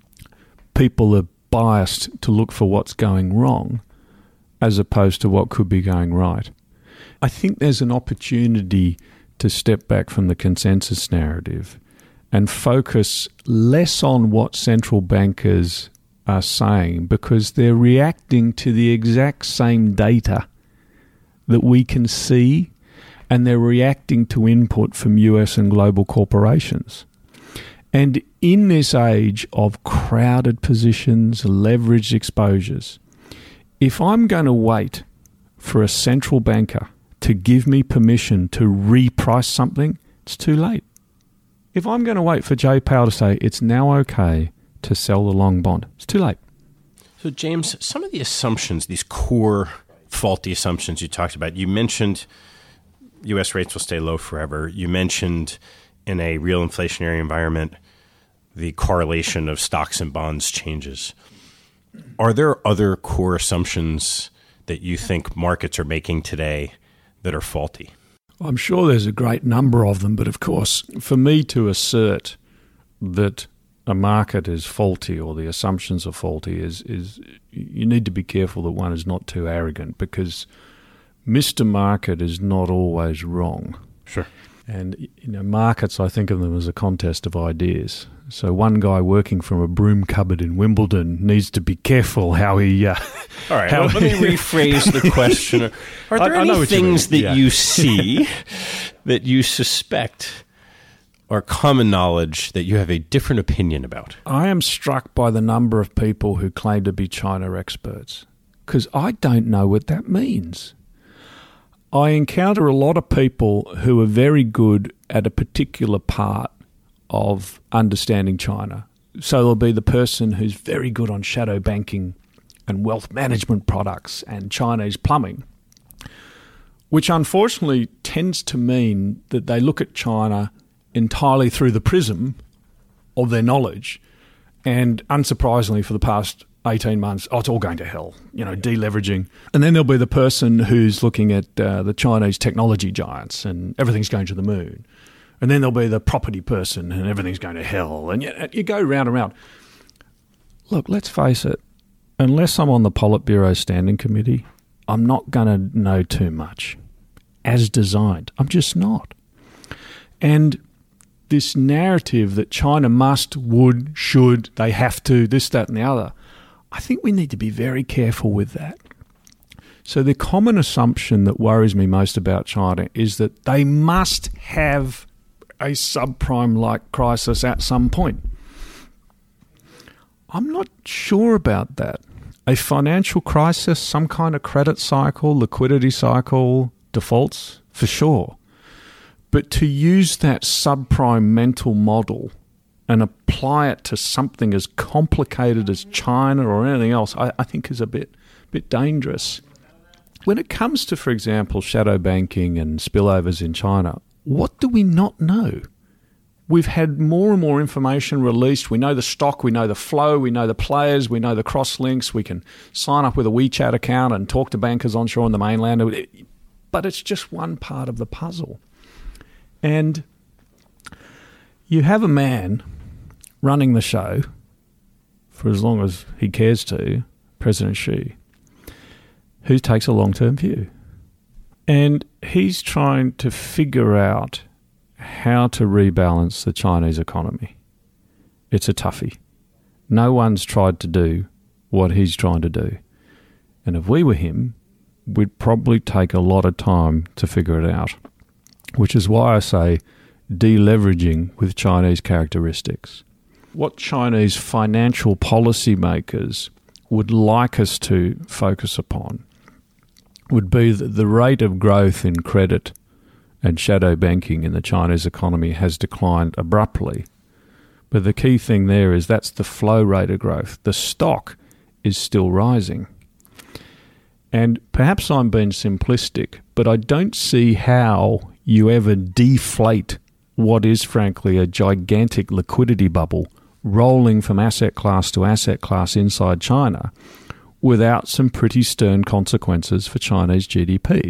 people are biased to look for what's going wrong as opposed to what could be going right. I think there's an opportunity to step back from the consensus narrative and focus less on what central bankers are saying, because they're reacting to the exact same data that we can see, and they're reacting to input from U S and global corporations. And in this age of crowded positions, leveraged exposures, if I'm going to wait for a central banker to give me permission to reprice something, it's too late. If I'm going to wait for Jay Powell to say it's now okay to sell the long bond, it's too late. So, James, some of the assumptions, these core faulty assumptions you talked about, you mentioned U S rates will stay low forever. You mentioned in a real inflationary environment, the correlation of stocks and bonds changes. Are there other core assumptions that you think markets are making today that are faulty? I'm sure there's a great number of them, but of course, for me to assert that a market is faulty or the assumptions are faulty is, is you need to be careful that one is not too arrogant, because Mister Market is not always wrong. Sure. And, you know, markets, I think of them as a contest of ideas. So one guy working from a broom cupboard in Wimbledon needs to be careful how he... Uh, All right, well, let me rephrase the question. Are there I, I any things that yeah. you see that you suspect are common knowledge that you have a different opinion about? I am struck by the number of people who claim to be China experts, because I don't know what that means. I encounter a lot of people who are very good at a particular part of understanding China. So there'll be the person who's very good on shadow banking and wealth management products and Chinese plumbing, which unfortunately tends to mean that they look at China entirely through the prism of their knowledge. And unsurprisingly, for the past eighteen months, oh, it's all going to hell, you know, deleveraging. And then there'll be the person who's looking at uh, the Chinese technology giants and everything's going to the moon. And then there'll be the property person and everything's going to hell. And you, you go round and round. Look, let's face it, unless I'm on the Politburo Standing Committee, I'm not going to know too much as designed. I'm just not. And this narrative that China must, would, should, they have to, this, that and the other, I think we need to be very careful with that. So the common assumption that worries me most about China is that they must have a subprime-like crisis at some point. I'm not sure about that. A financial crisis, some kind of credit cycle, liquidity cycle, defaults, for sure. But to use that subprime mental model and apply it to something as complicated as China or anything else, I, I think is a bit, bit dangerous. When it comes to, for example, shadow banking and spillovers in China, what do we not know? We've had more and more information released. We know the stock, we know the flow, we know the players, we know the cross-links. We can sign up with a WeChat account and talk to bankers onshore on the mainland. But it's just one part of the puzzle. And you have a man running the show for as long as he cares to, President Xi, who takes a long-term view. And he's trying to figure out how to rebalance the Chinese economy. It's a toughie. No one's tried to do what he's trying to do. And if we were him, we'd probably take a lot of time to figure it out, which is why I say deleveraging with Chinese characteristics. What Chinese financial policy makers would like us to focus upon would be that the rate of growth in credit and shadow banking in the Chinese economy has declined abruptly. But the key thing there is that's the flow rate of growth. The stock is still rising. And perhaps I'm being simplistic, but I don't see how you ever deflate what is, frankly, a gigantic liquidity bubble rolling from asset class to asset class inside China without some pretty stern consequences for Chinese G D P.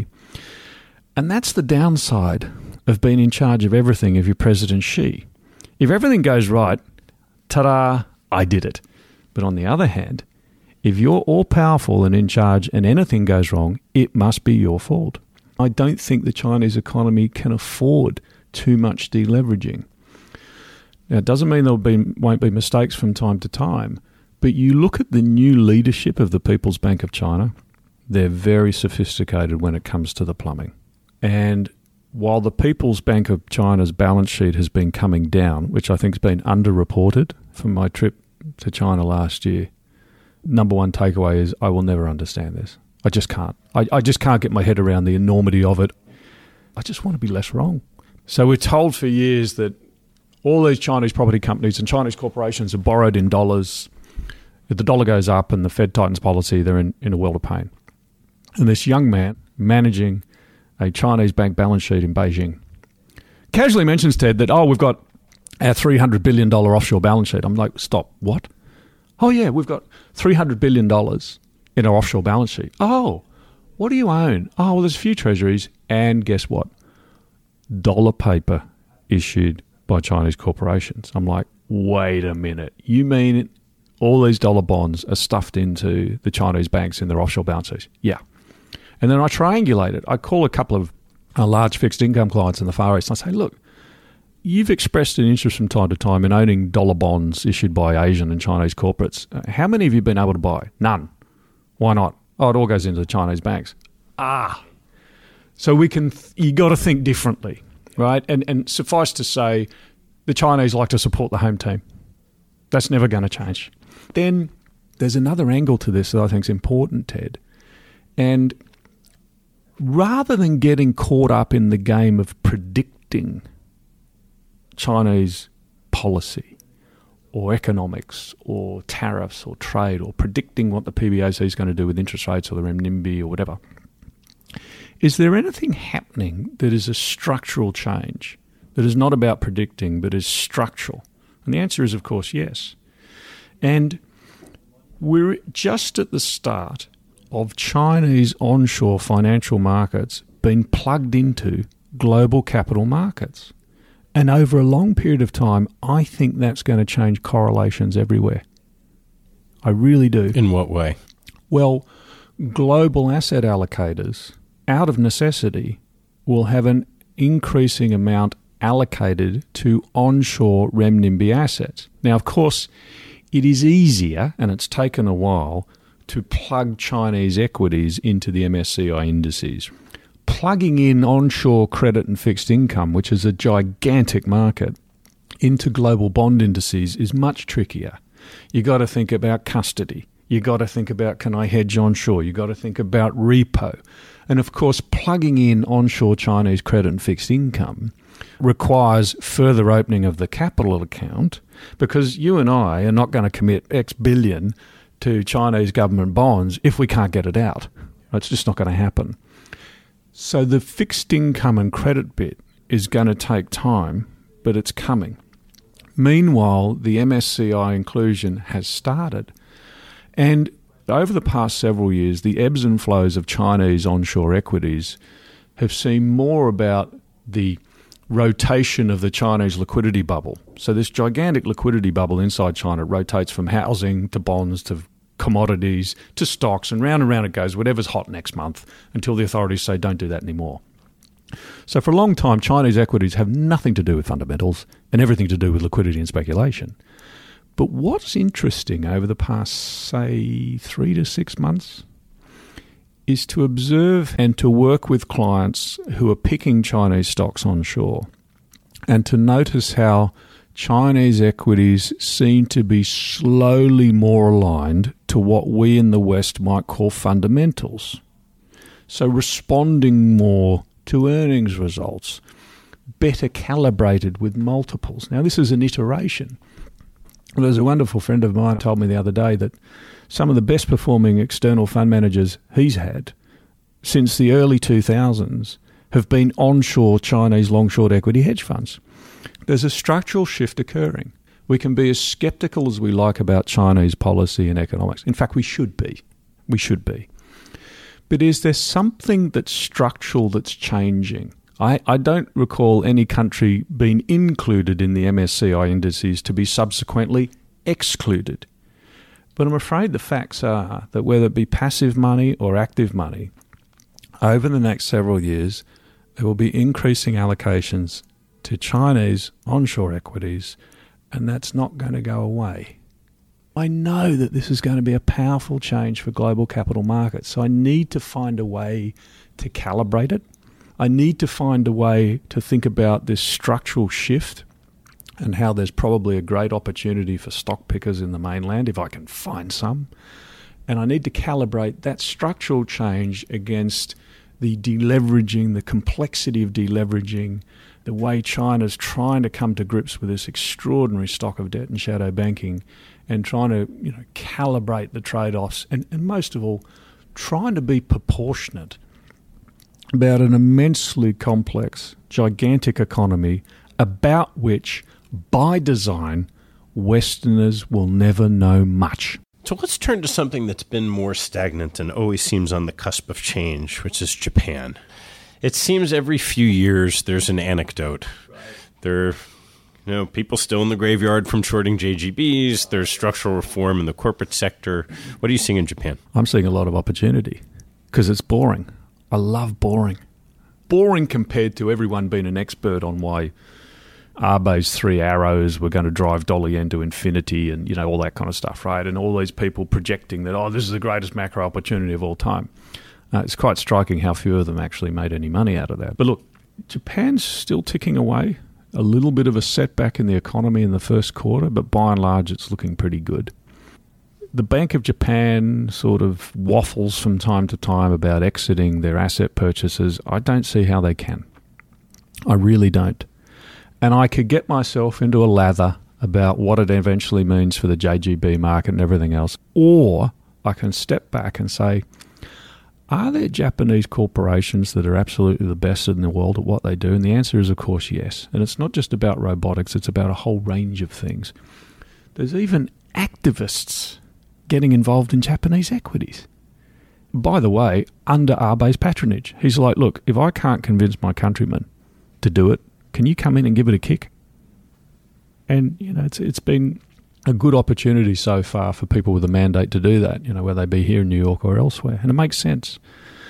And that's the downside of being in charge of everything if you're President Xi. If everything goes right, ta-da, I did it. But on the other hand, if you're all-powerful and in charge and anything goes wrong, it must be your fault. I don't think the Chinese economy can afford too much deleveraging. Now, it doesn't mean there will be, won't be mistakes from time to time, but you look at the new leadership of the People's Bank of China, they're very sophisticated when it comes to the plumbing. And while the People's Bank of China's balance sheet has been coming down, which I think has been underreported from my trip to China last year, number one takeaway is I will never understand this. I just can't. I, I just can't get my head around the enormity of it. I just want to be less wrong. So we're told for years that all these Chinese property companies and Chinese corporations are borrowed in dollars. If the dollar goes up and the Fed tightens policy, they're in, in a world of pain. And this young man managing a Chinese bank balance sheet in Beijing casually mentions, Ted, that, oh, we've got our three hundred billion dollars offshore balance sheet. I'm like, stop, what? Oh, yeah, we've got three hundred billion dollars in our offshore balance sheet. Oh, what do you own? Oh, well, there's a few treasuries. And guess what? Dollar paper issued by Chinese corporations. I'm like, wait a minute. You mean all these dollar bonds are stuffed into the Chinese banks in their offshore balance sheets? Yeah. And then I triangulate it. I call a couple of uh, large fixed income clients in the Far East and I say, look, you've expressed an interest from time to time in owning dollar bonds issued by Asian and Chinese corporates. Uh, how many have you been able to buy? None. Why not? Oh, it all goes into the Chinese banks. Ah. So we can, th- you got to think differently, right? And and suffice to say, the Chinese like to support the home team. That's never going to change. Then there's another angle to this that I think is important, Ted. And rather than getting caught up in the game of predicting Chinese policy or economics or tariffs or trade or predicting what the P B O C is going to do with interest rates or the renminbi or whatever, is there anything happening that is a structural change, that is not about predicting but is structural? And the answer is, of course, yes. And we're just at the start of Chinese onshore financial markets being plugged into global capital markets. And over a long period of time, I think that's going to change correlations everywhere. I really do. In what way? Well, global asset allocators, out of necessity, will have an increasing amount allocated to onshore renminbi assets. Now, of course, it is easier, and it's taken a while, to plug Chinese equities into the M S C I indices. Plugging in onshore credit and fixed income, which is a gigantic market, into global bond indices is much trickier. You got to think about custody. You got to think about, can I hedge onshore? You got to think about repo. And of course, plugging in onshore Chinese credit and fixed income requires further opening of the capital account, because you and I are not going to commit X billion to Chinese government bonds if we can't get it out. It's just not going to happen. So the fixed income and credit bit is going to take time, but it's coming. Meanwhile, the M S C I inclusion has started. And over the past several years, the ebbs and flows of Chinese onshore equities have seemed more about the rotation of the Chinese liquidity bubble. So this gigantic liquidity bubble inside China rotates from housing to bonds to commodities to stocks, and round and round it goes, whatever's hot next month, until the authorities say don't do that anymore. So for a long time, Chinese equities have nothing to do with fundamentals and everything to do with liquidity and speculation. But what's interesting over the past, say, three to six months is to observe and to work with clients who are picking Chinese stocks onshore, and to notice how Chinese equities seem to be slowly more aligned to what we in the West might call fundamentals. So responding more to earnings results, better calibrated with multiples. Now, this is an iteration. There's a wonderful friend of mine told me the other day that some of the best performing external fund managers he's had since the early two thousands have been onshore Chinese long-short equity hedge funds. There's a structural shift occurring. We can be as sceptical as we like about Chinese policy and economics. In fact, we should be. We should be. But is there something that's structural that's changing? I, I don't recall any country being included in the M S C I indices to be subsequently excluded. But I'm afraid the facts are that whether it be passive money or active money, over the next several years, there will be increasing allocations to Chinese onshore equities, and that's not going to go away. I know that this is going to be a powerful change for global capital markets, so I need to find a way to calibrate it. I need to find a way to think about this structural shift and how there's probably a great opportunity for stock pickers in the mainland, if I can find some. And I need to calibrate that structural change against the deleveraging, the complexity of deleveraging, the way China's trying to come to grips with this extraordinary stock of debt and shadow banking, and trying to, you know, calibrate the trade-offs, and, and most of all, trying to be proportionate about an immensely complex, gigantic economy about which, by design, Westerners will never know much. So let's turn to something that's been more stagnant and always seems on the cusp of change, which is Japan. It seems every few years there's an anecdote. Right. There are, you know, people still in the graveyard from shorting J G Bs. There's structural reform in the corporate sector. What are you seeing in Japan? I'm seeing a lot of opportunity because it's boring. I love boring. Boring compared to everyone being an expert on why Abe's three arrows were going to drive dollar yen to infinity and, you know, all that kind of stuff, right? And all these people projecting that, oh, this is the greatest macro opportunity of all time. Uh, it's quite striking how few of them actually made any money out of that. But look, Japan's still ticking away. A little bit of a setback in the economy in the first quarter, but by and large it's looking pretty good. The Bank of Japan sort of waffles from time to time about exiting their asset purchases. I don't see how they can. I really don't. And I could get myself into a lather about what it eventually means for the J G B market and everything else. Or I can step back and say, are there Japanese corporations that are absolutely the best in the world at what they do? And the answer is, of course, yes. And it's not just about robotics. It's about a whole range of things. There's even activists getting involved in Japanese equities. By the way, under Abe's patronage. He's like, look, if I can't convince my countrymen to do it, can you come in and give it a kick? And, you know, it's it's been a good opportunity so far for people with a mandate to do that, you know, whether they be here in New York or elsewhere. And it makes sense.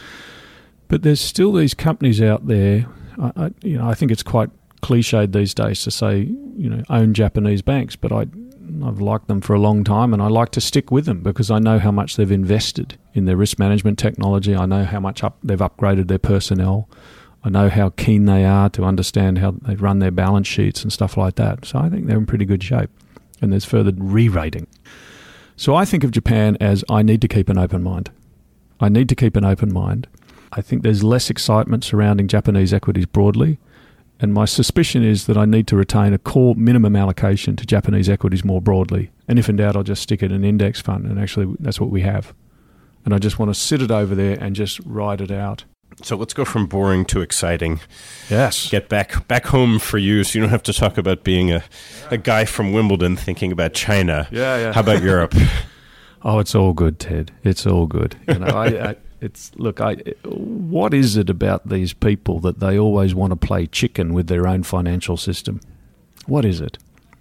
But there's still these companies out there, I, I, you know, I think it's quite cliched these days to say, you know, own Japanese banks, but I, I've liked them for a long time and I like to stick with them because I know how much they've invested in their risk management technology. I know how much up, they've upgraded their personnel. I know how keen they are to understand how they run their balance sheets and stuff like that. So I think they're in pretty good shape. And there's further re-rating. So I think of Japan as I need to keep an open mind. I need to keep an open mind. I think there's less excitement surrounding Japanese equities broadly. And my suspicion is that I need to retain a core minimum allocation to Japanese equities more broadly. And if in doubt, I'll just stick it in an index fund. And actually, that's what we have. And I just want to sit it over there and just ride it out. So let's go from boring to exciting. Yes. Get back back home for you so you don't have to talk about being a, a guy from Wimbledon thinking about China. Yeah, yeah. How about Europe? Oh, it's all good, Ted. It's all good. You know, I, I, it's look, I, what is it about these people that they always want to play chicken with their own financial system? What is it?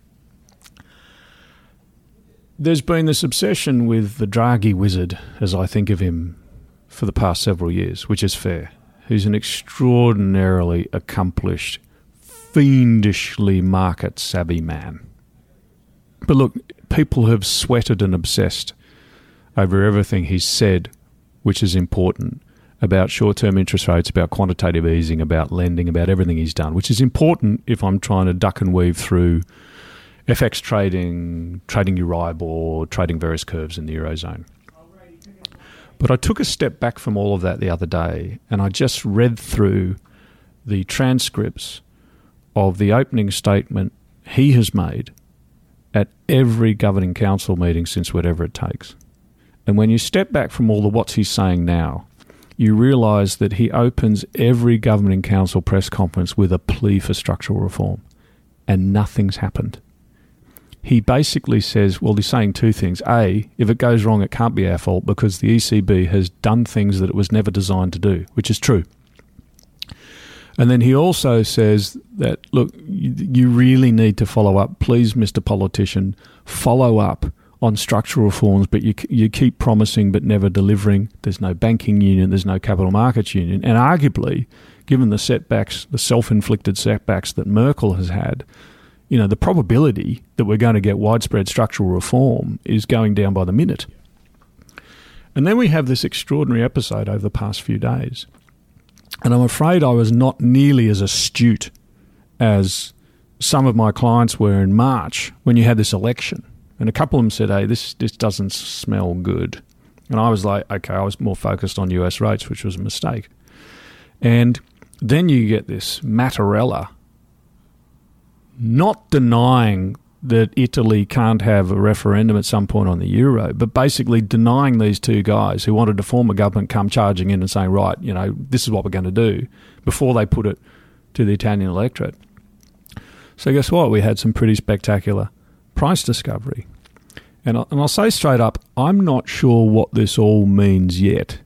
There's been this obsession with the Draghi wizard, as I think of him, for the past several years, which is fair. He's an extraordinarily accomplished, fiendishly market-savvy man. But look, people have sweated and obsessed over everything he's said, which is important, about short-term interest rates, about quantitative easing, about lending, about everything he's done, which is important if I'm trying to duck and weave through F X trading, trading Euribor, trading various curves in the Eurozone. But I took a step back from all of that the other day and I just read through the transcripts of the opening statement he has made at every governing council meeting since whatever it takes. And when you step back from all the what's he saying now, you realise that he opens every governing council press conference with a plea for structural reform, and nothing's happened. He basically says, well, he's saying two things. A, if it goes wrong, it can't be our fault because the E C B has done things that it was never designed to do, which is true. And then he also says that, look, you, you really need to follow up. Please, Mister Politician, follow up on structural reforms, but you you keep promising but never delivering. There's no banking union, there's no capital markets union. And arguably, given the setbacks, the self-inflicted setbacks that Merkel has had, you know, the probability that we're going to get widespread structural reform is going down by the minute. And then we have this extraordinary episode over the past few days. And I'm afraid I was not nearly as astute as some of my clients were in March when you had this election. And a couple of them said, hey, this, this doesn't smell good. And I was like, okay, I was more focused on U S rates, which was a mistake. And then you get this Mattarella not denying that Italy can't have a referendum at some point on the euro, but basically denying these two guys who wanted to form a government come charging in and saying, right, you know, this is what we're going to do, before they put it to the Italian electorate. So guess what? We had some pretty spectacular price discovery. And I'll, and I'll say straight up, I'm not sure what this all means yet.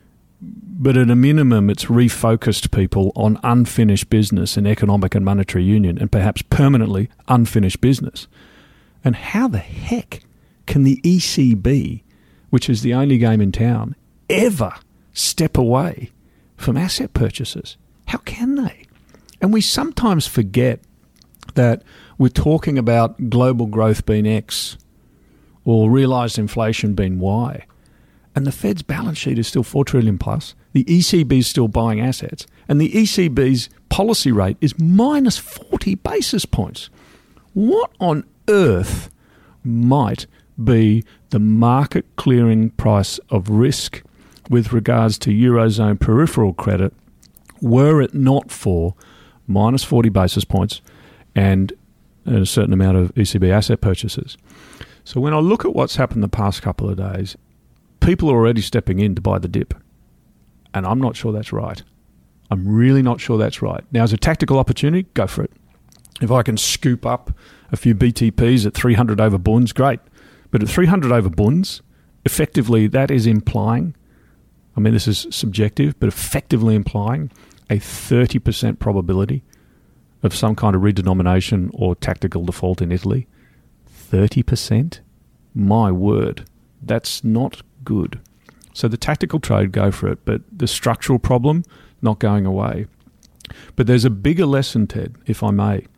But at a minimum, it's refocused people on unfinished business in economic and monetary union, and perhaps permanently unfinished business. And how the heck can the E C B, which is the only game in town, ever step away from asset purchases? How can they? And we sometimes forget that we're talking about global growth being X or realised inflation being Y. And the Fed's balance sheet is still four trillion dollars plus. The E C B is still buying assets. And the E C B's policy rate is minus forty basis points. What on earth might be the market clearing price of risk with regards to Eurozone peripheral credit were it not for minus forty basis points and a certain amount of E C B asset purchases? So when I look at what's happened the past couple of days, people are already stepping in to buy the dip. And I'm not sure that's right. I'm really not sure that's right. Now, as a tactical opportunity, go for it. If I can scoop up a few B T Ps at three hundred over bunds, great. But at three hundred over bunds, effectively that is implying, I mean this is subjective, but effectively implying a thirty percent probability of some kind of redenomination or tactical default in Italy. thirty percent? My word, that's not good. So the tactical trade, go for it, but the structural problem, not going away. But there's a bigger lesson, Ted, if I may.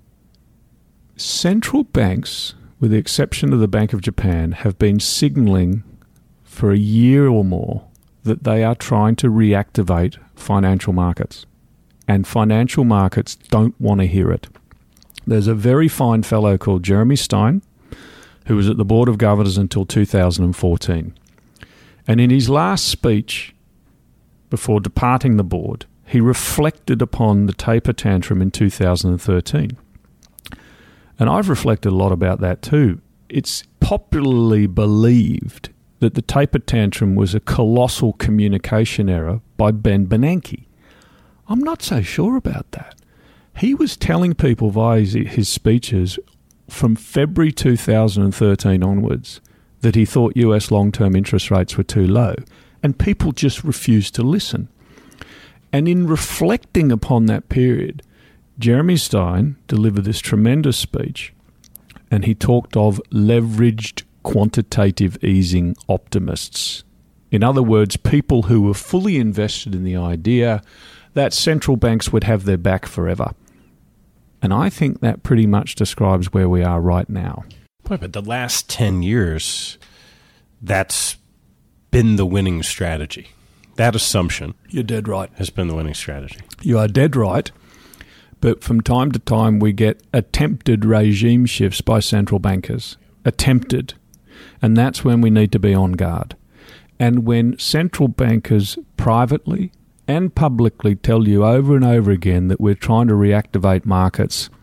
Central banks, with the exception of the Bank of Japan, have been signalling for a year or more that they are trying to reactivate financial markets. And financial markets don't want to hear it. There's a very fine fellow called Jeremy Stein, who was at the Board of Governors until two thousand fourteen. And in his last speech, before departing the board, he reflected upon the taper tantrum in two thousand thirteen. And I've reflected a lot about that too. It's popularly believed that the taper tantrum was a colossal communication error by Ben Bernanke. I'm not so sure about that. He was telling people via his, his speeches from February two thousand thirteen onwards that he thought U S long-term interest rates were too low, and people just refused to listen. And in reflecting upon that period, Jeremy Stein delivered this tremendous speech, and he talked of leveraged quantitative easing optimists. In other words, people who were fully invested in the idea that central banks would have their back forever. And I think that pretty much describes where we are right now. Boy, but the last ten years, that's been the winning strategy. That assumption You're dead right. has been the winning strategy. You are dead right. But from time to time, we get attempted regime shifts by central bankers. Attempted. And that's when we need to be on guard. And when central bankers privately and publicly tell you over and over again that we're trying to reactivate markets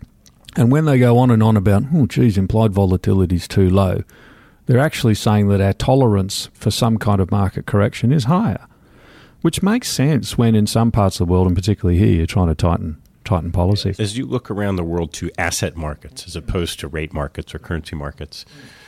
And when they go on and on about, oh, geez, implied volatility is too low, they're actually saying that our tolerance for some kind of market correction is higher, which makes sense when in some parts of the world, and particularly here, you're trying to tighten tighten policy. As you look around the world to asset markets as opposed to rate markets or currency markets,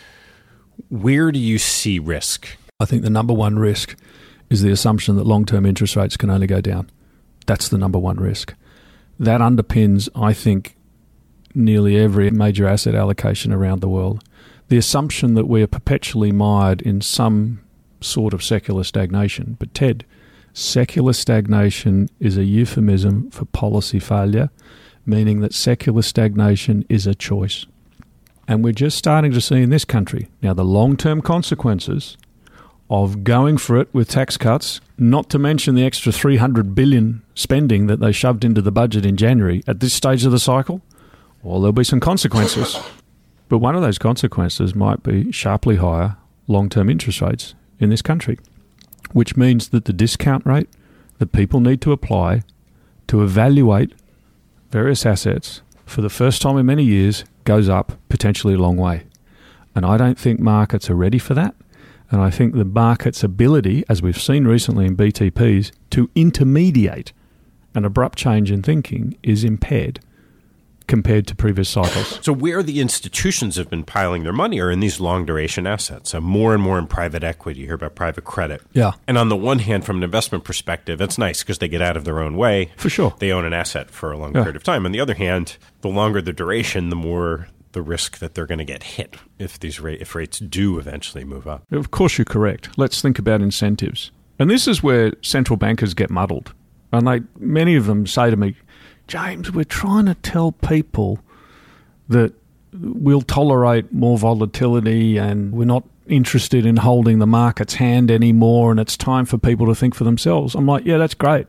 where do you see risk? I think the number one risk is the assumption that long-term interest rates can only go down. That's the number one risk. That underpins, I think, nearly every major asset allocation around the world. The assumption that we are perpetually mired in some sort of secular stagnation. But Ted, secular stagnation is a euphemism for policy failure, meaning that secular stagnation is a choice. And we're just starting to see in this country now the long-term consequences of going for it with tax cuts, not to mention the extra three hundred billion dollars spending that they shoved into the budget in January at this stage of the cycle. Well, there'll be some consequences. But one of those consequences might be sharply higher long-term interest rates in this country, which means that the discount rate that people need to apply to evaluate various assets for the first time in many years goes up potentially a long way. And I don't think markets are ready for that. And I think the market's ability, as we've seen recently in B T Ps, to intermediate an abrupt change in thinking is impaired compared to previous cycles. So where the institutions have been piling their money are in these long-duration assets. So more and more in private equity. You hear about private credit. Yeah. And on the one hand, from an investment perspective, that's nice because they get out of their own way. For sure. They own an asset for a long Yeah. period of time. On the other hand, the longer the duration, the more the risk that they're going to get hit if these ra- if rates do eventually move up. Of course you're correct. Let's think about incentives. And this is where central bankers get muddled. And they, many of them say to me, James, we're trying to tell people that we'll tolerate more volatility and we're not interested in holding the market's hand anymore and it's time for people to think for themselves. I'm like, yeah, that's great.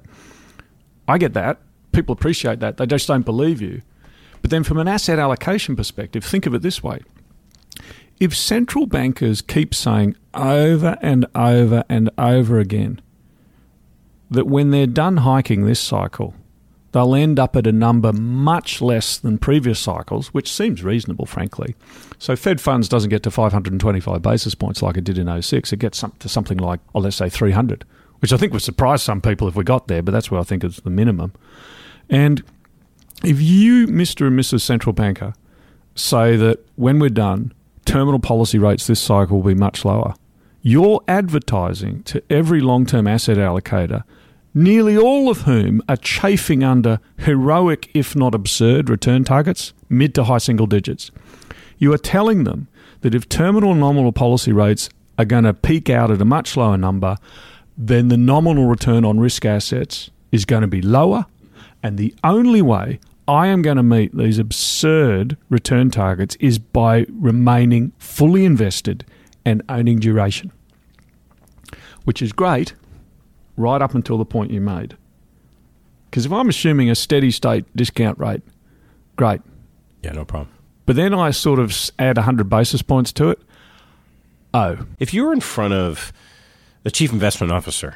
I get that. People appreciate that. They just don't believe you. But then from an asset allocation perspective, think of it this way. If central bankers keep saying over and over and over again that when they're done hiking this cycle, they'll end up at a number much less than previous cycles, which seems reasonable, frankly. So Fed funds doesn't get to five hundred twenty-five basis points like it did in oh six. It gets to something like, oh, let's say three hundred, which I think would surprise some people if we got there, but that's where I think is the minimum. And if you, Mister and Missus Central Banker, say that when we're done, terminal policy rates this cycle will be much lower, you're advertising to every long-term asset allocator, nearly all of whom are chafing under heroic, if not absurd, return targets, mid to high single digits. You are telling them that if terminal nominal policy rates are going to peak out at a much lower number, then the nominal return on risk assets is going to be lower, and the only way I am going to meet these absurd return targets is by remaining fully invested and owning duration, which is great right up until the point you made. Because if I'm assuming a steady state discount rate, great. Yeah, no problem. But then I sort of add one hundred basis points to it. Oh. If you were in front of the chief investment officer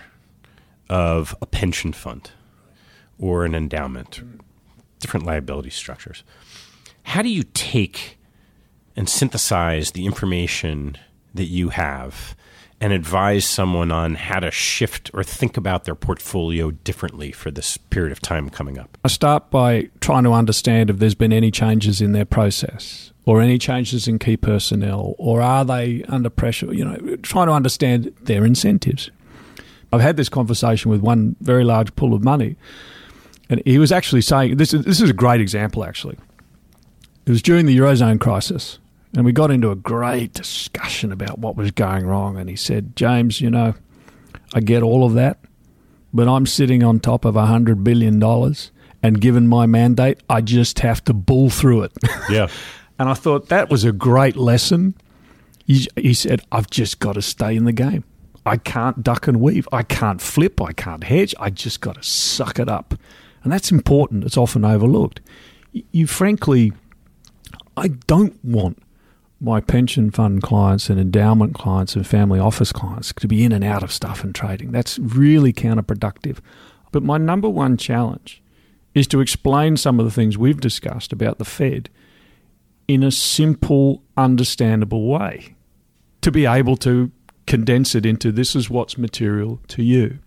of a pension fund or an endowment, different liability structures, how do you take and synthesize the information that you have and advise someone on how to shift or think about their portfolio differently for this period of time coming up? I start by trying to understand if there's been any changes in their process or any changes in key personnel, or are they under pressure, you know, trying to understand their incentives. I've had this conversation with one very large pool of money, and he was actually saying, this is, this is a great example, actually. It was during the Eurozone crisis, and we got into a great discussion about what was going wrong. And he said, James, you know, I get all of that, but I'm sitting on top of one hundred billion dollars, and given my mandate, I just have to bull through it. Yeah. And I thought that was a great lesson. He, he said, I've just got to stay in the game. I can't duck and weave. I can't flip. I can't hedge. I just got to suck it up. And that's important. It's often overlooked. You, you frankly, I don't want my pension fund clients and endowment clients and family office clients to be in and out of stuff and trading. That's really counterproductive. But my number one challenge is to explain some of the things we've discussed about the Fed in a simple, understandable way, to be able to condense it into this is what's material to you.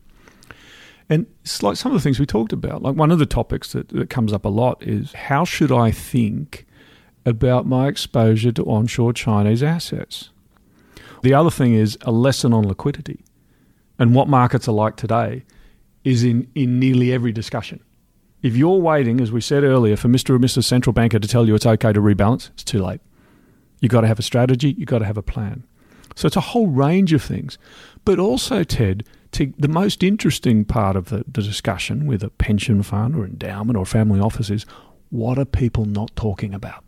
And it's like some of the things we talked about. Like one of the topics that, that comes up a lot is how should I think about my exposure to onshore Chinese assets? The other thing is a lesson on liquidity and what markets are like today is in, in nearly every discussion. If you're waiting, as we said earlier, for Mister or Missus Central Banker to tell you it's okay to rebalance, it's too late. You've got to have a strategy. You've got to have a plan. So it's a whole range of things. But also, Ted, to the most interesting part of the, the discussion with a pension fund or endowment or family office is what are people not talking about?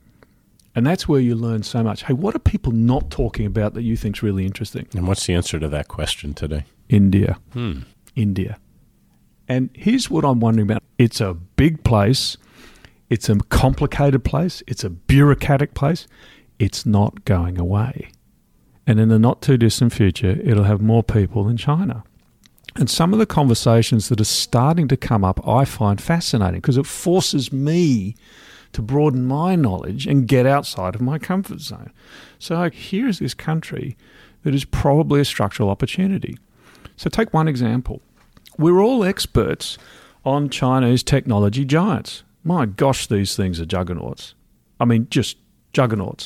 And that's where you learn so much. Hey, what are people not talking about that you think's really interesting? And what's the answer to that question today? India. Hmm. India. And here's what I'm wondering about. It's a big place. It's a complicated place. It's a bureaucratic place. It's not going away. And in the not-too-distant future, it'll have more people than China. And some of the conversations that are starting to come up I find fascinating because it forces me to broaden my knowledge and get outside of my comfort zone. So here's this country that is probably a structural opportunity. So take one example. We're all experts on Chinese technology giants. My gosh, these things are juggernauts. I mean, just juggernauts.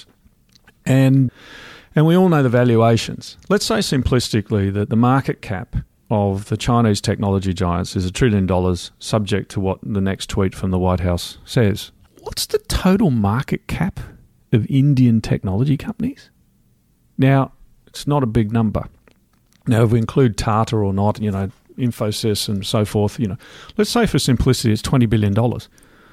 And and we all know the valuations. Let's say simplistically that the market cap of the Chinese technology giants is a trillion dollars, subject to what the next tweet from the White House says. What's the total market cap of Indian technology companies? Now, it's not a big number. Now, if we include Tata or not, you know, Infosys and so forth, you know, let's say for simplicity it's twenty billion dollars.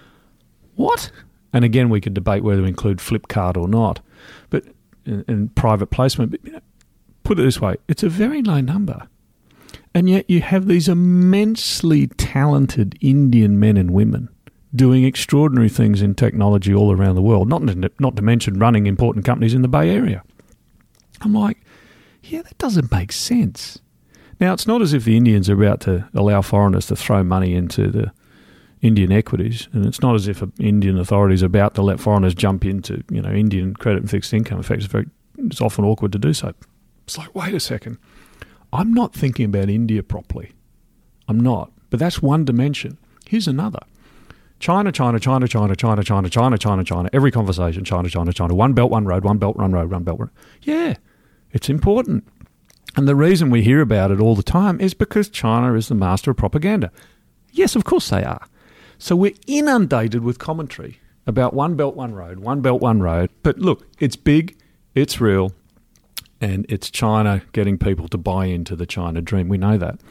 What? And again, we could debate whether we include Flipkart or not, but in, in private placement. But, you know, put it this way, it's a very low number. And yet you have these immensely talented Indian men and women doing extraordinary things in technology all around the world, not, not to mention running important companies in the Bay Area. I'm like, yeah, that doesn't make sense. Now, it's not as if the Indians are about to allow foreigners to throw money into the Indian equities, and it's not as if Indian authorities are about to let foreigners jump into, you know, Indian credit and fixed income. In fact, it's, very, it's often awkward to do so. It's like, wait a second. I'm not thinking about India properly. I'm not. But that's one dimension. Here's another. China, China, China, China, China, China, China, China, China. Every conversation, China, China, China. One belt, one road, one belt, one road, one belt, one road. Yeah, it's important. And the reason we hear about it all the time is because China is the master of propaganda. Yes, of course they are. So we're inundated with commentary about one belt, one road, one belt, one road. But look, it's big, it's real, and it's China getting people to buy into the China dream. We know that.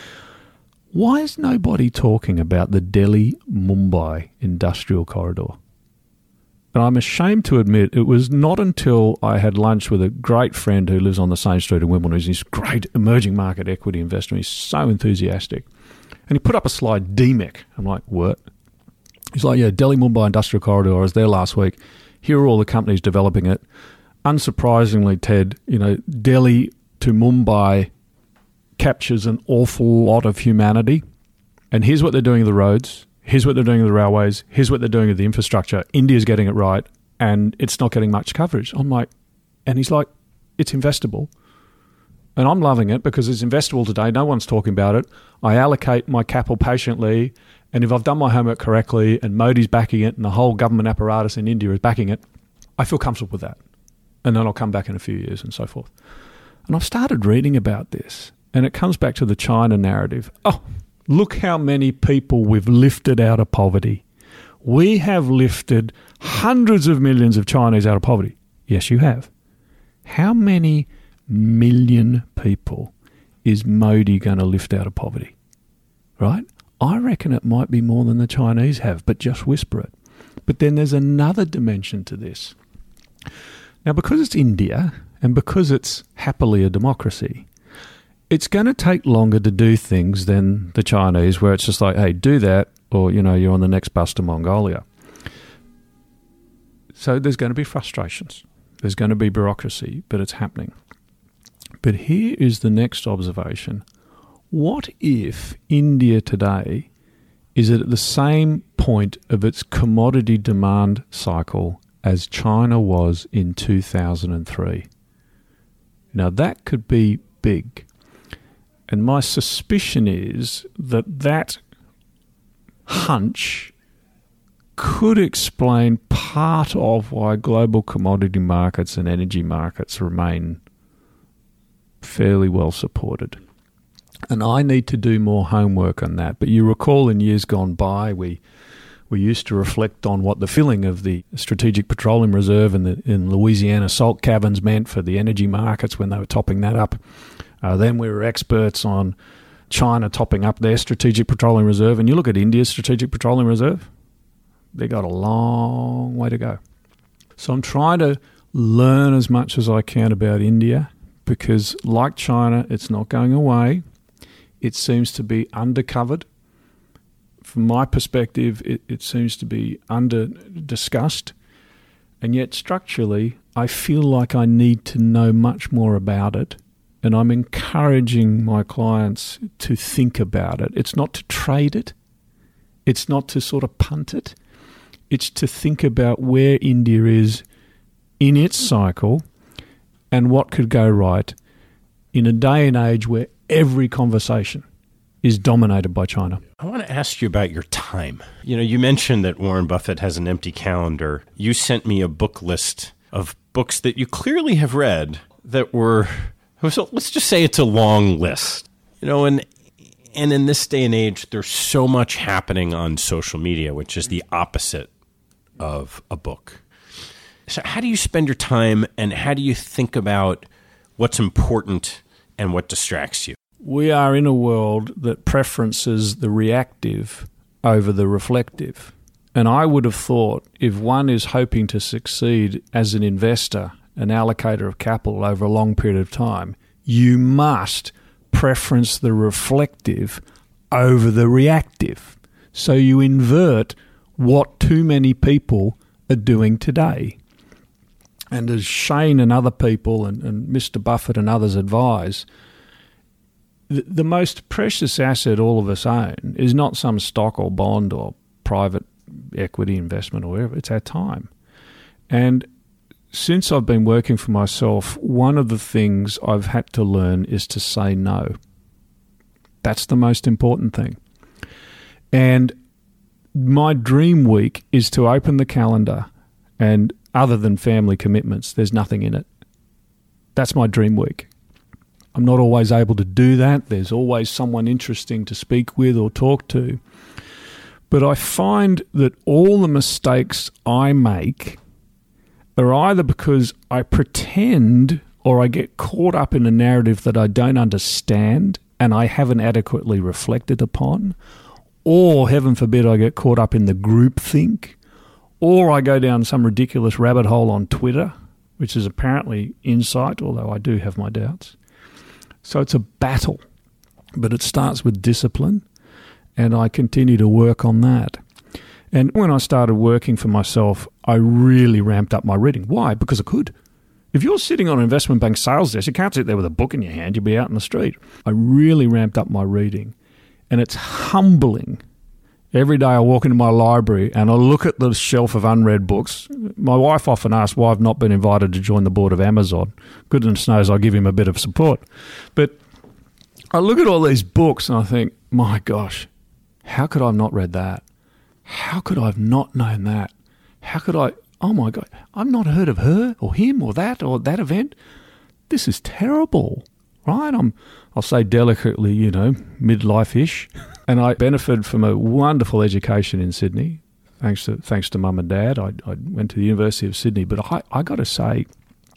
Why is nobody talking about the Delhi-Mumbai industrial corridor? And I'm ashamed to admit it was not until I had lunch with a great friend who lives on the same street in Wimbledon, who's this great emerging market equity investor. He's so enthusiastic. And he put up a slide, D M E C. I'm like, what? He's like, yeah, Delhi-Mumbai industrial corridor. I was there last week. Here are all the companies developing it. Unsurprisingly, Ted, you know, Delhi to Mumbai captures an awful lot of humanity. And here's what they're doing with the roads. Here's what they're doing with the railways. Here's what they're doing with the infrastructure. India's getting it right, and it's not getting much coverage. I'm like, and he's like, it's investable. And I'm loving it because it's investable today. No one's talking about it. I allocate my capital patiently, and if I've done my homework correctly and Modi's backing it and the whole government apparatus in India is backing it, I feel comfortable with that. And then I'll come back in a few years and so forth. And I've started reading about this, and it comes back to the China narrative. Oh, look how many people we've lifted out of poverty. We have lifted hundreds of millions of Chinese out of poverty. Yes, you have. How many million people is Modi going to lift out of poverty? Right? I reckon it might be more than the Chinese have, but just whisper it. But then there's another dimension to this. Now, because it's India and because it's happily a democracy, it's going to take longer to do things than the Chinese, where it's just like, hey, do that, or, you know, you're on the next bus to Mongolia. So there's going to be frustrations. There's going to be bureaucracy, but it's happening. But here is the next observation. What if India today is at the same point of its commodity demand cycle as China was in two thousand three. Now that could be big. And my suspicion is that that hunch could explain part of why global commodity markets and energy markets remain fairly well supported. And I need to do more homework on that. But you recall in years gone by, we we used to reflect on what the filling of the Strategic Petroleum Reserve in the in Louisiana salt caverns meant for the energy markets when they were topping that up. Uh, then we were experts on China topping up their Strategic Petroleum Reserve. And you look at India's Strategic Petroleum Reserve, they got a long way to go. So I'm trying to learn as much as I can about India because, like China, it's not going away. It seems to be undercovered. From my perspective, it, it seems to be under-discussed. And yet, structurally, I feel like I need to know much more about it. And I'm encouraging my clients to think about it. It's not to trade it. It's not to sort of punt it. It's to think about where India is in its cycle and what could go right in a day and age where every conversation is dominated by China. I want to ask you about your time. You know, you mentioned that Warren Buffett has an empty calendar. You sent me a book list of books that you clearly have read that were, so let's just say it's a long list. You know, and and in this day and age, there's so much happening on social media, which is the opposite of a book. So how do you spend your time and how do you think about what's important and what distracts you? We are in a world that preferences the reactive over the reflective. And I would have thought if one is hoping to succeed as an investor, an allocator of capital over a long period of time, you must preference the reflective over the reactive. So you invert what too many people are doing today. And as Shane and other people and, and Mister Buffett and others advise, the, the most precious asset all of us own is not some stock or bond or private equity investment or whatever. It's our time. And since I've been working for myself, one of the things I've had to learn is to say no. That's the most important thing. And my dream week is to open the calendar and other than family commitments, there's nothing in it. That's my dream week. I'm not always able to do that. There's always someone interesting to speak with or talk to. But I find that all the mistakes I make are either because I pretend or I get caught up in a narrative that I don't understand and I haven't adequately reflected upon, or, heaven forbid, I get caught up in the groupthink, or I go down some ridiculous rabbit hole on Twitter, which is apparently insight, although I do have my doubts. So it's a battle, but it starts with discipline, and I continue to work on that. And when I started working for myself, I really ramped up my reading. Why? Because I could. If you're sitting on an investment bank sales desk, you can't sit there with a book in your hand, you'll be out in the street. I really ramped up my reading, and it's humbling. Every day I walk into my library and I look at the shelf of unread books. My wife often asks why I've not been invited to join the board of Amazon. Goodness knows I give him a bit of support. But I look at all these books and I think, my gosh, how could I have not read that? How could I have not known that? How could I, oh my God, I've not heard of her or him or that or that event. This is terrible, right? I'm, I'll say delicately, you know, midlife-ish. And I benefited from a wonderful education in Sydney, thanks to thanks to Mum and Dad. I, I went to the University of Sydney. But I, I got to say,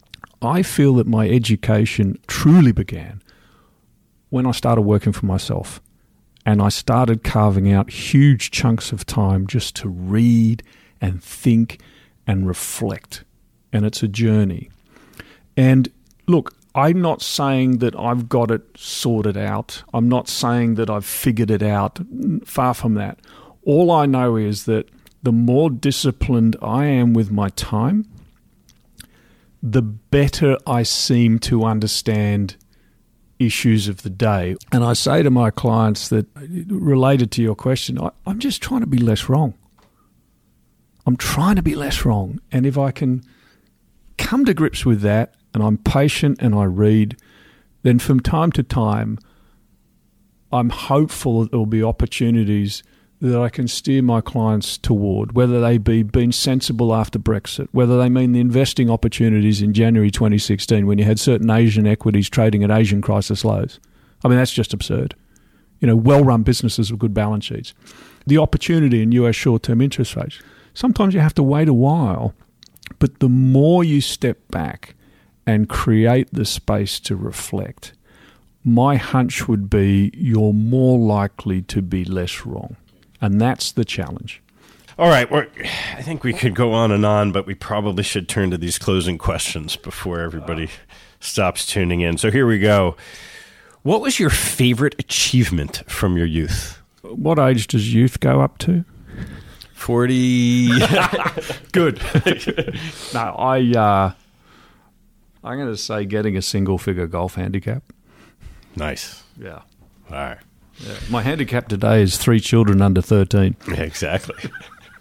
I feel that my education truly began when I started working for myself. And I started carving out huge chunks of time just to read and think and reflect. And it's a journey. And look, I'm not saying that I've got it sorted out. I'm not saying that I've figured it out. Far from that. All I know is that the more disciplined I am with my time, the better I seem to understand issues of the day. And I say to my clients that, related to your question, I, I'm just trying to be less wrong. I'm trying to be less wrong. And if I can come to grips with that, and I'm patient and I read, then from time to time, I'm hopeful that there will be opportunities that I can steer my clients toward, whether they be being sensible after Brexit, whether they mean the investing opportunities in January twenty sixteen when you had certain Asian equities trading at Asian crisis lows. I mean, that's just absurd. You know, well-run businesses with good balance sheets. The opportunity in U S short-term interest rates. Sometimes you have to wait a while, but the more you step back and create the space to reflect, my hunch would be you're more likely to be less wrong. And that's the challenge. All right. We're, I think we could go on and on, but we probably should turn to these closing questions before everybody uh, stops tuning in. So here we go. What was your favorite achievement from your youth? What age does youth go up to? forty. Good. No, I, uh, I'm going to say getting a single-figure golf handicap. Nice. Yeah. All right. Yeah. My handicap today is three children under thirteen. Yeah, exactly.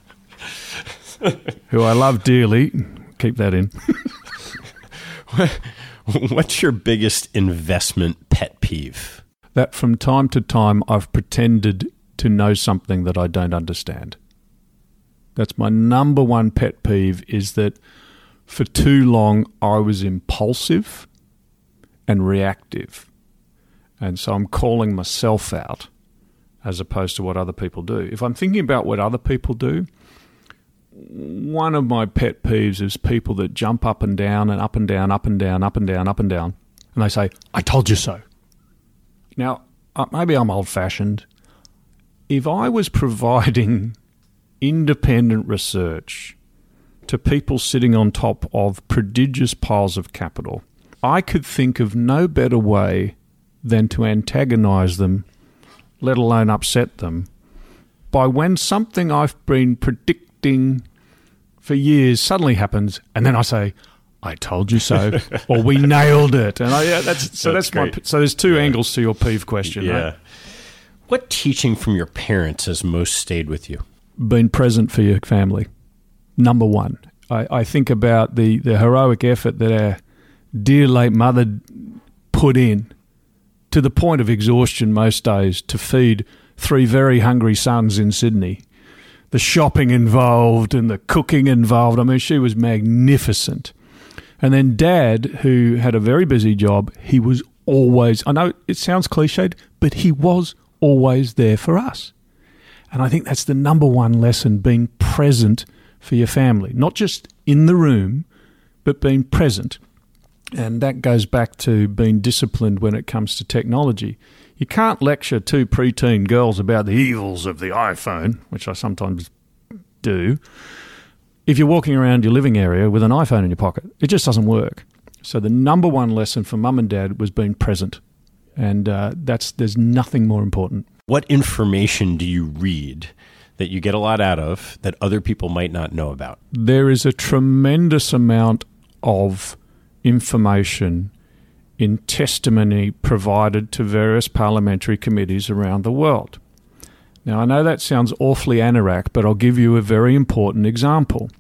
Who I love dearly. Keep that in. What's your biggest investment pet peeve? That from time to time I've pretended to know something that I don't understand. That's my number one pet peeve, is that for too long I was impulsive and reactive. And so I'm calling myself out as opposed to what other people do. If I'm thinking about what other people do, one of my pet peeves is people that jump up and down and up and down, up and down, up and down, up and down, and they say, I told you so. Now, uh, maybe I'm old-fashioned. If I was providing independent research to people sitting on top of prodigious piles of capital, I could think of no better way than to antagonize them, let alone upset them, by when something I've been predicting for years suddenly happens, and then I say, I told you so, or we nailed it. And I, yeah, that's so that's, that's my so there's two yeah. angles to your peeve question. Yeah. Right? What teaching from your parents has most stayed with you? Being present for your family. Number one. I, I think about the, the heroic effort that our dear late mother put in, to the point of exhaustion most days, to feed three very hungry sons in Sydney. The shopping involved and the cooking involved. I mean, she was magnificent. And then Dad, who had a very busy job, he was always, I know it sounds cliched, but he was always there for us. And I think that's the number one lesson, being present for your family. Not just in the room, but being present. And that goes back to being disciplined when it comes to technology. You can't lecture two preteen girls about the evils of the iPhone, which I sometimes do, if you're walking around your living area with an iPhone in your pocket. It just doesn't work. So the number one lesson for Mum and Dad was being present. And uh, that's there's nothing more important. What information do you read that you get a lot out of that other people might not know about? There is a tremendous amount of information in testimony provided to various parliamentary committees around the world. Now, I know that sounds awfully anorak, but I'll give you a very important example.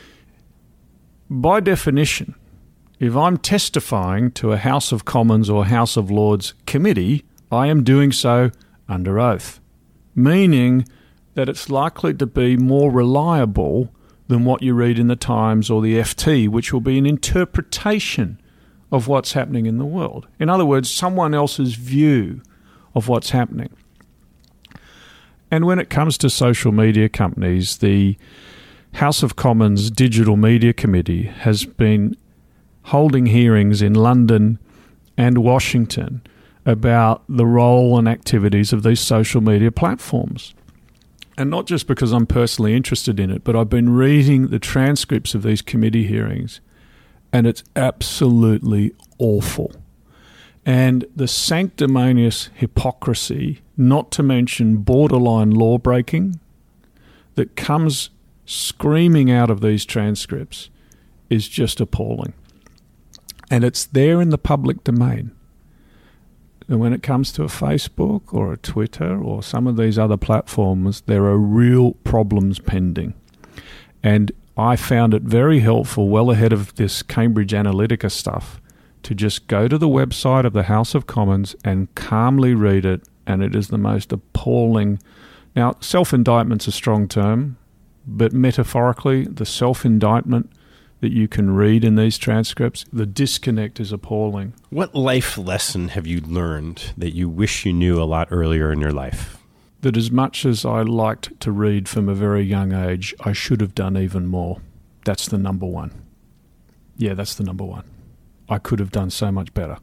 By definition, if I'm testifying to a House of Commons or House of Lords committee, I am doing so under oath, meaning that it's likely to be more reliable than what you read in the Times or the F T, which will be an interpretation of what's happening in the world. In other words, someone else's view of what's happening. And when it comes to social media companies, the House of Commons Digital Media Committee has been holding hearings in London and Washington about the role and activities of these social media platforms. And not just because I'm personally interested in it, but I've been reading the transcripts of these committee hearings, and it's absolutely awful. And the sanctimonious hypocrisy, not to mention borderline law-breaking, that comes screaming out of these transcripts is just appalling. And it's there in the public domain. And when it comes to a Facebook or a Twitter or some of these other platforms, there are real problems pending. And I found it very helpful, well ahead of this Cambridge Analytica stuff, to just go to the website of the House of Commons and calmly read it, and it is the most appalling. Now, self-indictment's a strong term, but metaphorically, the self-indictment that you can read in these transcripts, the disconnect is appalling. What life lesson have you learned that you wish you knew a lot earlier in your life? That as much as I liked to read from a very young age, I should have done even more. That's the number one. Yeah, that's the number one. I could have done so much better.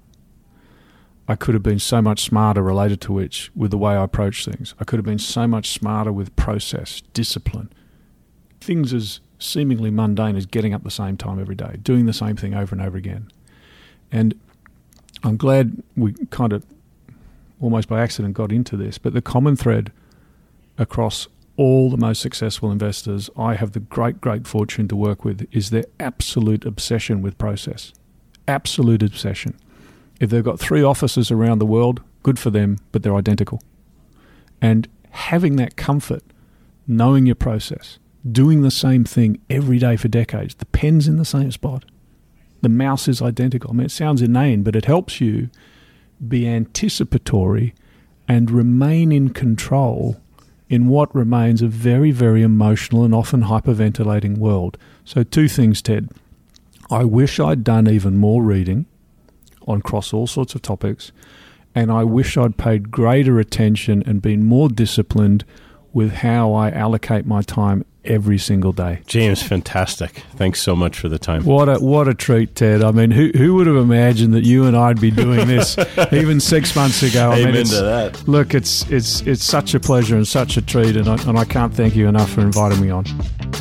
I could have been so much smarter related to which with the way I approach things. I could have been so much smarter with process, discipline. Things as seemingly mundane as getting up the same time every day, doing the same thing over and over again. And I'm glad we kind of almost by accident got into this, but the common thread across all the most successful investors I have the great, great fortune to work with is their absolute obsession with process. Absolute obsession. If they've got three offices around the world, good for them, but they're identical. And having that comfort, knowing your process, doing the same thing every day for decades, the pen's in the same spot, the mouse is identical. I mean, it sounds inane, but it helps you be anticipatory and remain in control in what remains a very, very emotional and often hyperventilating world. So two things, Ted. I wish I'd done even more reading on across all sorts of topics, and I wish I'd paid greater attention and been more disciplined with how I allocate my time every single day. James, fantastic. Thanks so much for the time. What a what a treat, Ted. I mean, who who would have imagined that you and I'd be doing this even six months ago? I Amen mean, to that. Look, it's it's it's such a pleasure and such a treat, and I, and I can't thank you enough for inviting me on.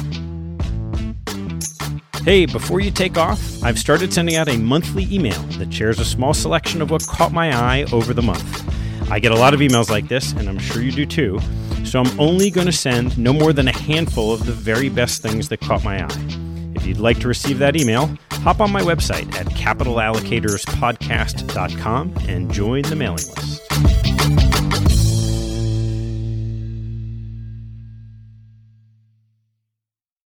Hey, before you take off, I've started sending out a monthly email that shares a small selection of what caught my eye over the month. I get a lot of emails like this, and I'm sure you do too, so I'm only going to send no more than a handful of the very best things that caught my eye. If you'd like to receive that email, hop on my website at capital allocators podcast dot com and join the mailing list.